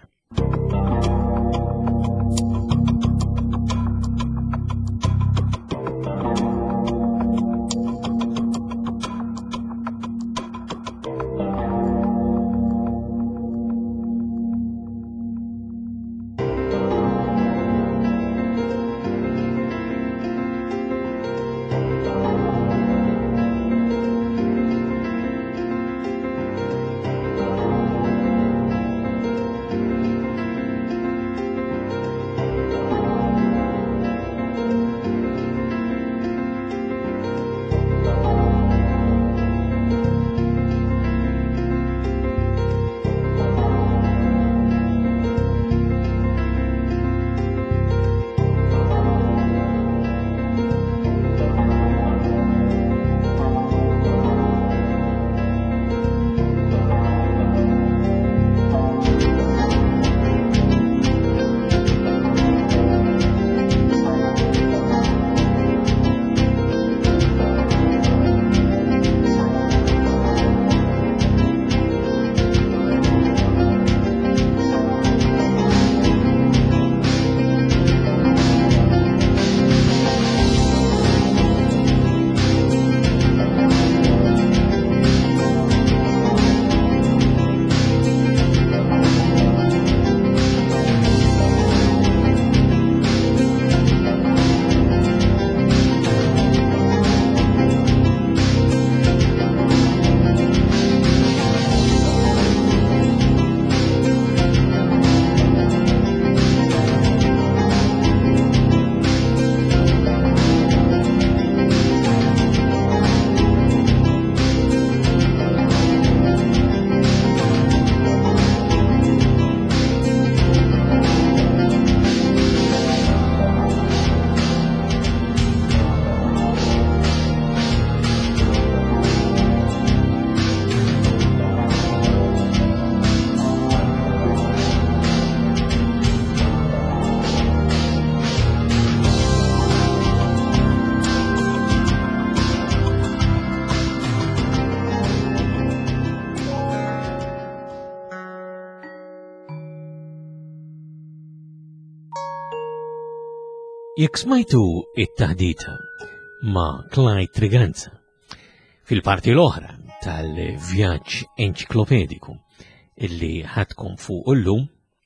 Jekk smajtu it-taħdita ma' Clyde Triganza fil-parti l-oħra tal-vjaġġ enċiklopediku illi ħadkom fuq illum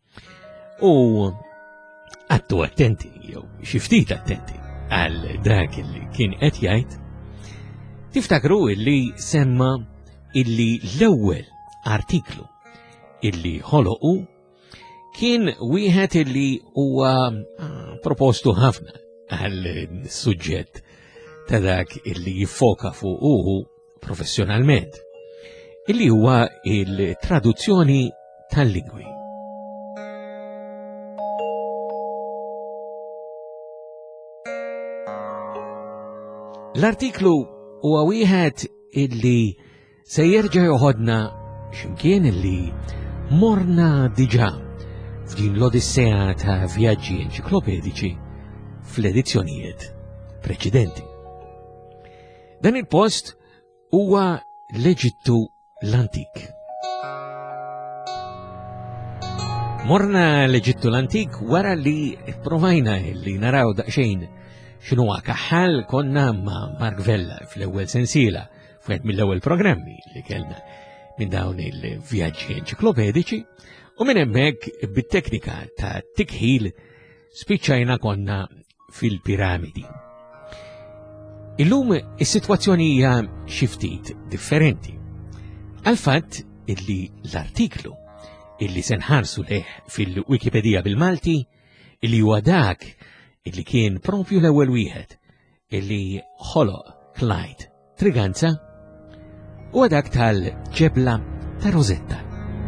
u għattu attenti jew xi ftit attenti għal dak illi kien qed jgħid, tiftakru illi semma illi l-ewwel artiklu illi ħoloqu kien wieħed illi huwa propostu ħafna għal suġġett ta' dak illi jiffoka fuq uhu professjonalment, illi huwa il-traduzzjoni tal-lingwi. L-artiklu huwa wieħed illi se jerġa' joħodna x'imkien illi morna diġà f'din l-odissea ta' vjaġġi enċiklopedici fl-edizzjonijiet preċedenti. Dan il-post huwa l-Eġittu l-Antik. Morna l-Eġittu l-Antik wara li provajna li naraw daqsxejn x'inhuwa kaħħal konna ma' Mark Vella fl-ewwel sensiela f'wieħed mill-ewwel programmi li kellna minn dawn il-vjaġġi enċiklopedici. U minn hemmhekk bit-teknika ta' tikħil spiċċajna konna fil-piramidi. Illum is-sitwazzjoni hija xi ftit differenti. Għal fatt illi l-artiklu illi se nħarsu leh fil-Wikipedia bil-Malti illi huwa dak illi kien propju l-ewwel wieħed illi ħoloq Clyde Triganza huwa dak tal-ġebla ta' Rosetta.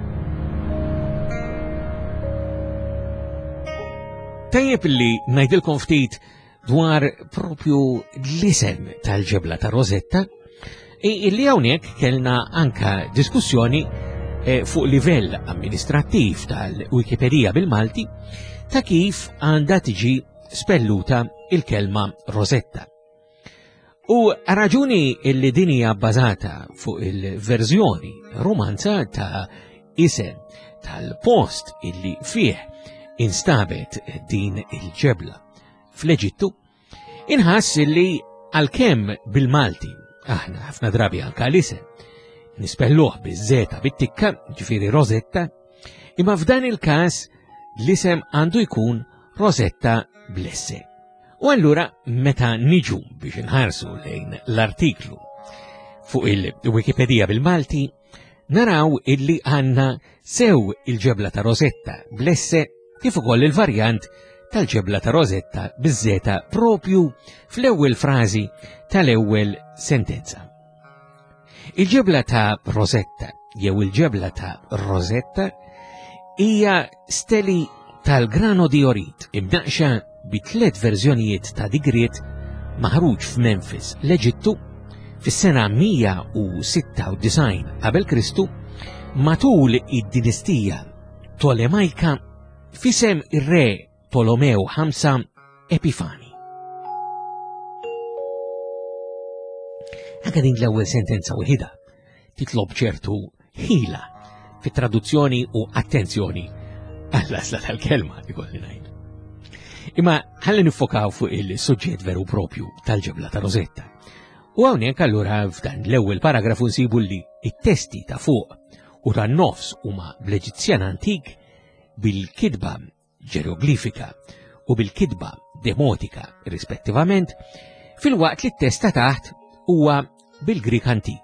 Tajjeb li ngħidilkom ftit dwar propju l-isem tal-ġebla ta' Rosetta, illi hawnhekk kellna anka diskussjoni fuq livell amministrattiv tal-Wikipedia bil-Malti ta' kif għandha tiġi spelluta il-kelma Rosetta. U raġuni illi din hija bbażata fuq il-verżjoni romanza ta' isem tal-post illi fih instabet din il-ġebla fl-Eġittu, inħass illi għalkemm bil-Malti aħna ħafna drabi anke l-isem nispelluh biż-żeta bit-tikka, ġifieri Rosetta, imma f'dan il-każ l-isem għandu jkun Rosetta bl-esse. U allura meta niġu biex inħarsu lejn l-artiklu fuq il-Wikipedia bil-Malti, naraw illi għandna sew il-ġebla ta' Rosetta bl-esse kif ukoll il-varjant tal-ġebla ta' Rosetta biż-żeta propju fl-ewwel frażi tal-ewwel sentenza. Il-ġebla ta' Rosetta jew il-ġebla ta' Rosetta hija steli tal-grano diorit imnaqxa bi 3 verżjonijiet ta' digriet maħruġ f'Memphis l-Eġittu fis-sena 196 qabel Kristu matul id-dinistija Tolemajka fisem ir-re Tolomeo V Epifani. Anke din l-ewwel sentenza wieħeda titlob ċertu ħila fit-traduzzjoni u attenzjoni għall-asla tal-kelma ikolli ngħid. Imma ħalli nifokaw fuq il-suġġett veru propju tal-ġebla ta' Rosetta. U hawnhekk allura f'dan l-ewwel paragrafu nsibu li it-testi ta' fuq u tan-nofs huma bl-Eġizzjan antik bil-kitba ġeroglifika u bil-kitba demotika rispettivament, fil-waqt li t-test ta' taħt huwa bil-Grik antik.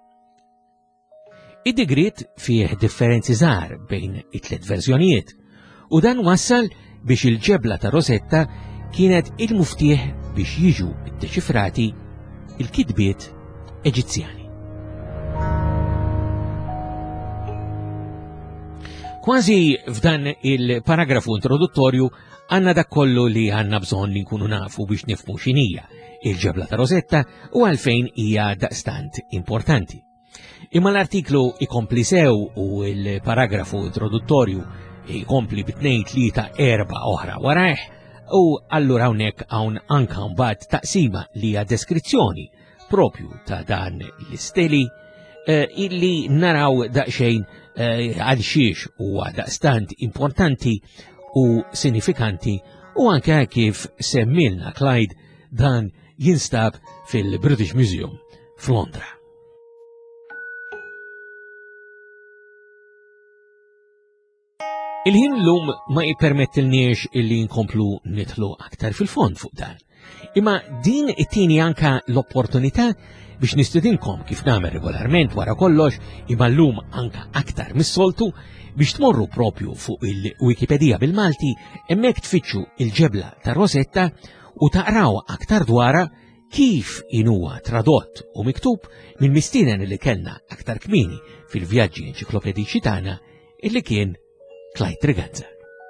Id-digriet fih differenzi żgħar bejn it-3 verżjonijiet u dan wassal biex il-ġebla ta' Rosetta kienet il-muftieħ biex jiġu iddeċifrati il-kitbiet Eġizzjani. Kważi f'dan il-paragrafu introduttorju għandna dak kollu li għandna bżonn li nkunu nafu biex nifhmu x'inhija il-ġebla ta' Rosetta u għalfejn hija daqstant importanti. Imma l-artiklu ikompli sew u il-paragrafu introduttorju ikompli b'2, 3, 4 oħra warajh u allura hawnhekk hawn anke mbagħad taqsima li hija deskrizzjoni propju ta' dan l-isteli illi naraw daqsxejn għal xiex huwa daqstant importanti u sinifikanti u anke kif semmilna Clyde dan jinstab fil-British Museum f'Londra. Il-ħin l-lum ma jippermettilniex illi nkomplu nitlu aktar fil-fond fuq dan. Imma din it-tieni anka l-opportunità biex nistedinkom kif nagħmel regolarment wara kollox imma llum anka aktar mis-soltu biex tmorru propju fuq il-Wikipedia bil-Malti hemmhekk tfittxu il-ġebla ta' Rosetta u taqraw aktar dwarha kif huwa tradott u miktub minn mistieden li kellna aktar kmieni fil-vjaġġi enċiklopediċi tagħna illi kien Clyde Triganza.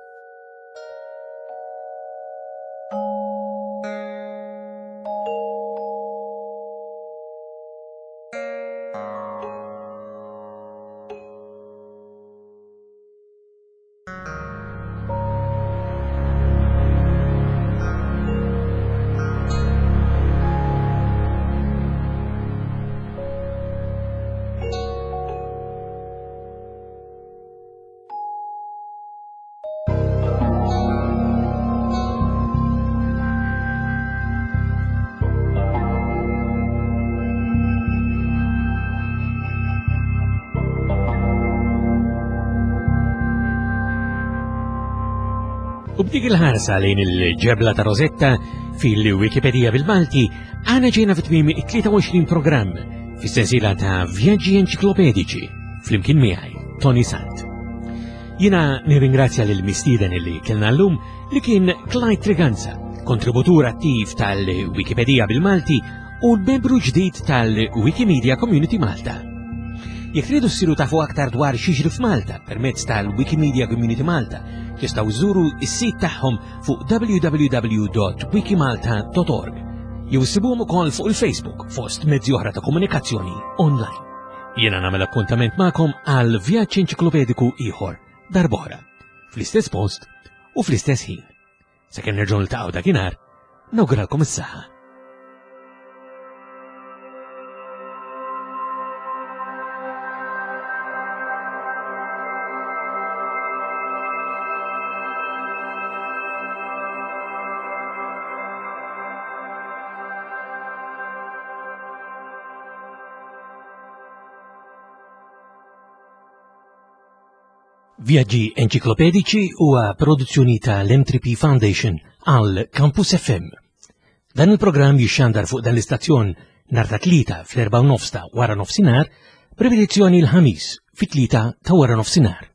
U b'dik il-ħarsa lejn il-ġebla ta' Rosetta fil-Wikipedia bil-Malti għana ġejna fit-tmiem 23 programm fis-sensiela ta' vjaġġi enċiklopedici flimkien miegħi Tony Sant. Jiena nirringrazzja lil mistieden li kellna llum li kien Clyde Triganza kontributur attiv tal-Wikipedia bil-Malti u l-membru ġdid tal-Wikimedia Community Malta. Jekk tridu ssiru tafu aktar dwar xiġri f'Malta permezz tal-Wikimedia Community Malta, tistgħu żuru s-sit tagħhom fuq www.wikimalta.org jew issibuhom ukoll fuq il-Facebook fost mezzi oħra ta' komunikazzjoni online. Jiena nagħmel appuntament magħkom għal vjaġġ enċiklopediku ieħor darb'oħra, fl-istess post u fl-istess ħin. Sakemm nerġgħu niltaqgħu dakinhar, nawguralkom is-saħħa. Vjaġġi enċiklopedici huwa produzzjoni tal-M3P Foundation għal Campus FM. Dan il-programm jixxandar fuq dan l-istazzjon nhar ta' tlieta fl-4 nofs ta' wara nofsinhar, b'repetizzjoni l-ħamis fit-tlieta ta' wara nofsinhar.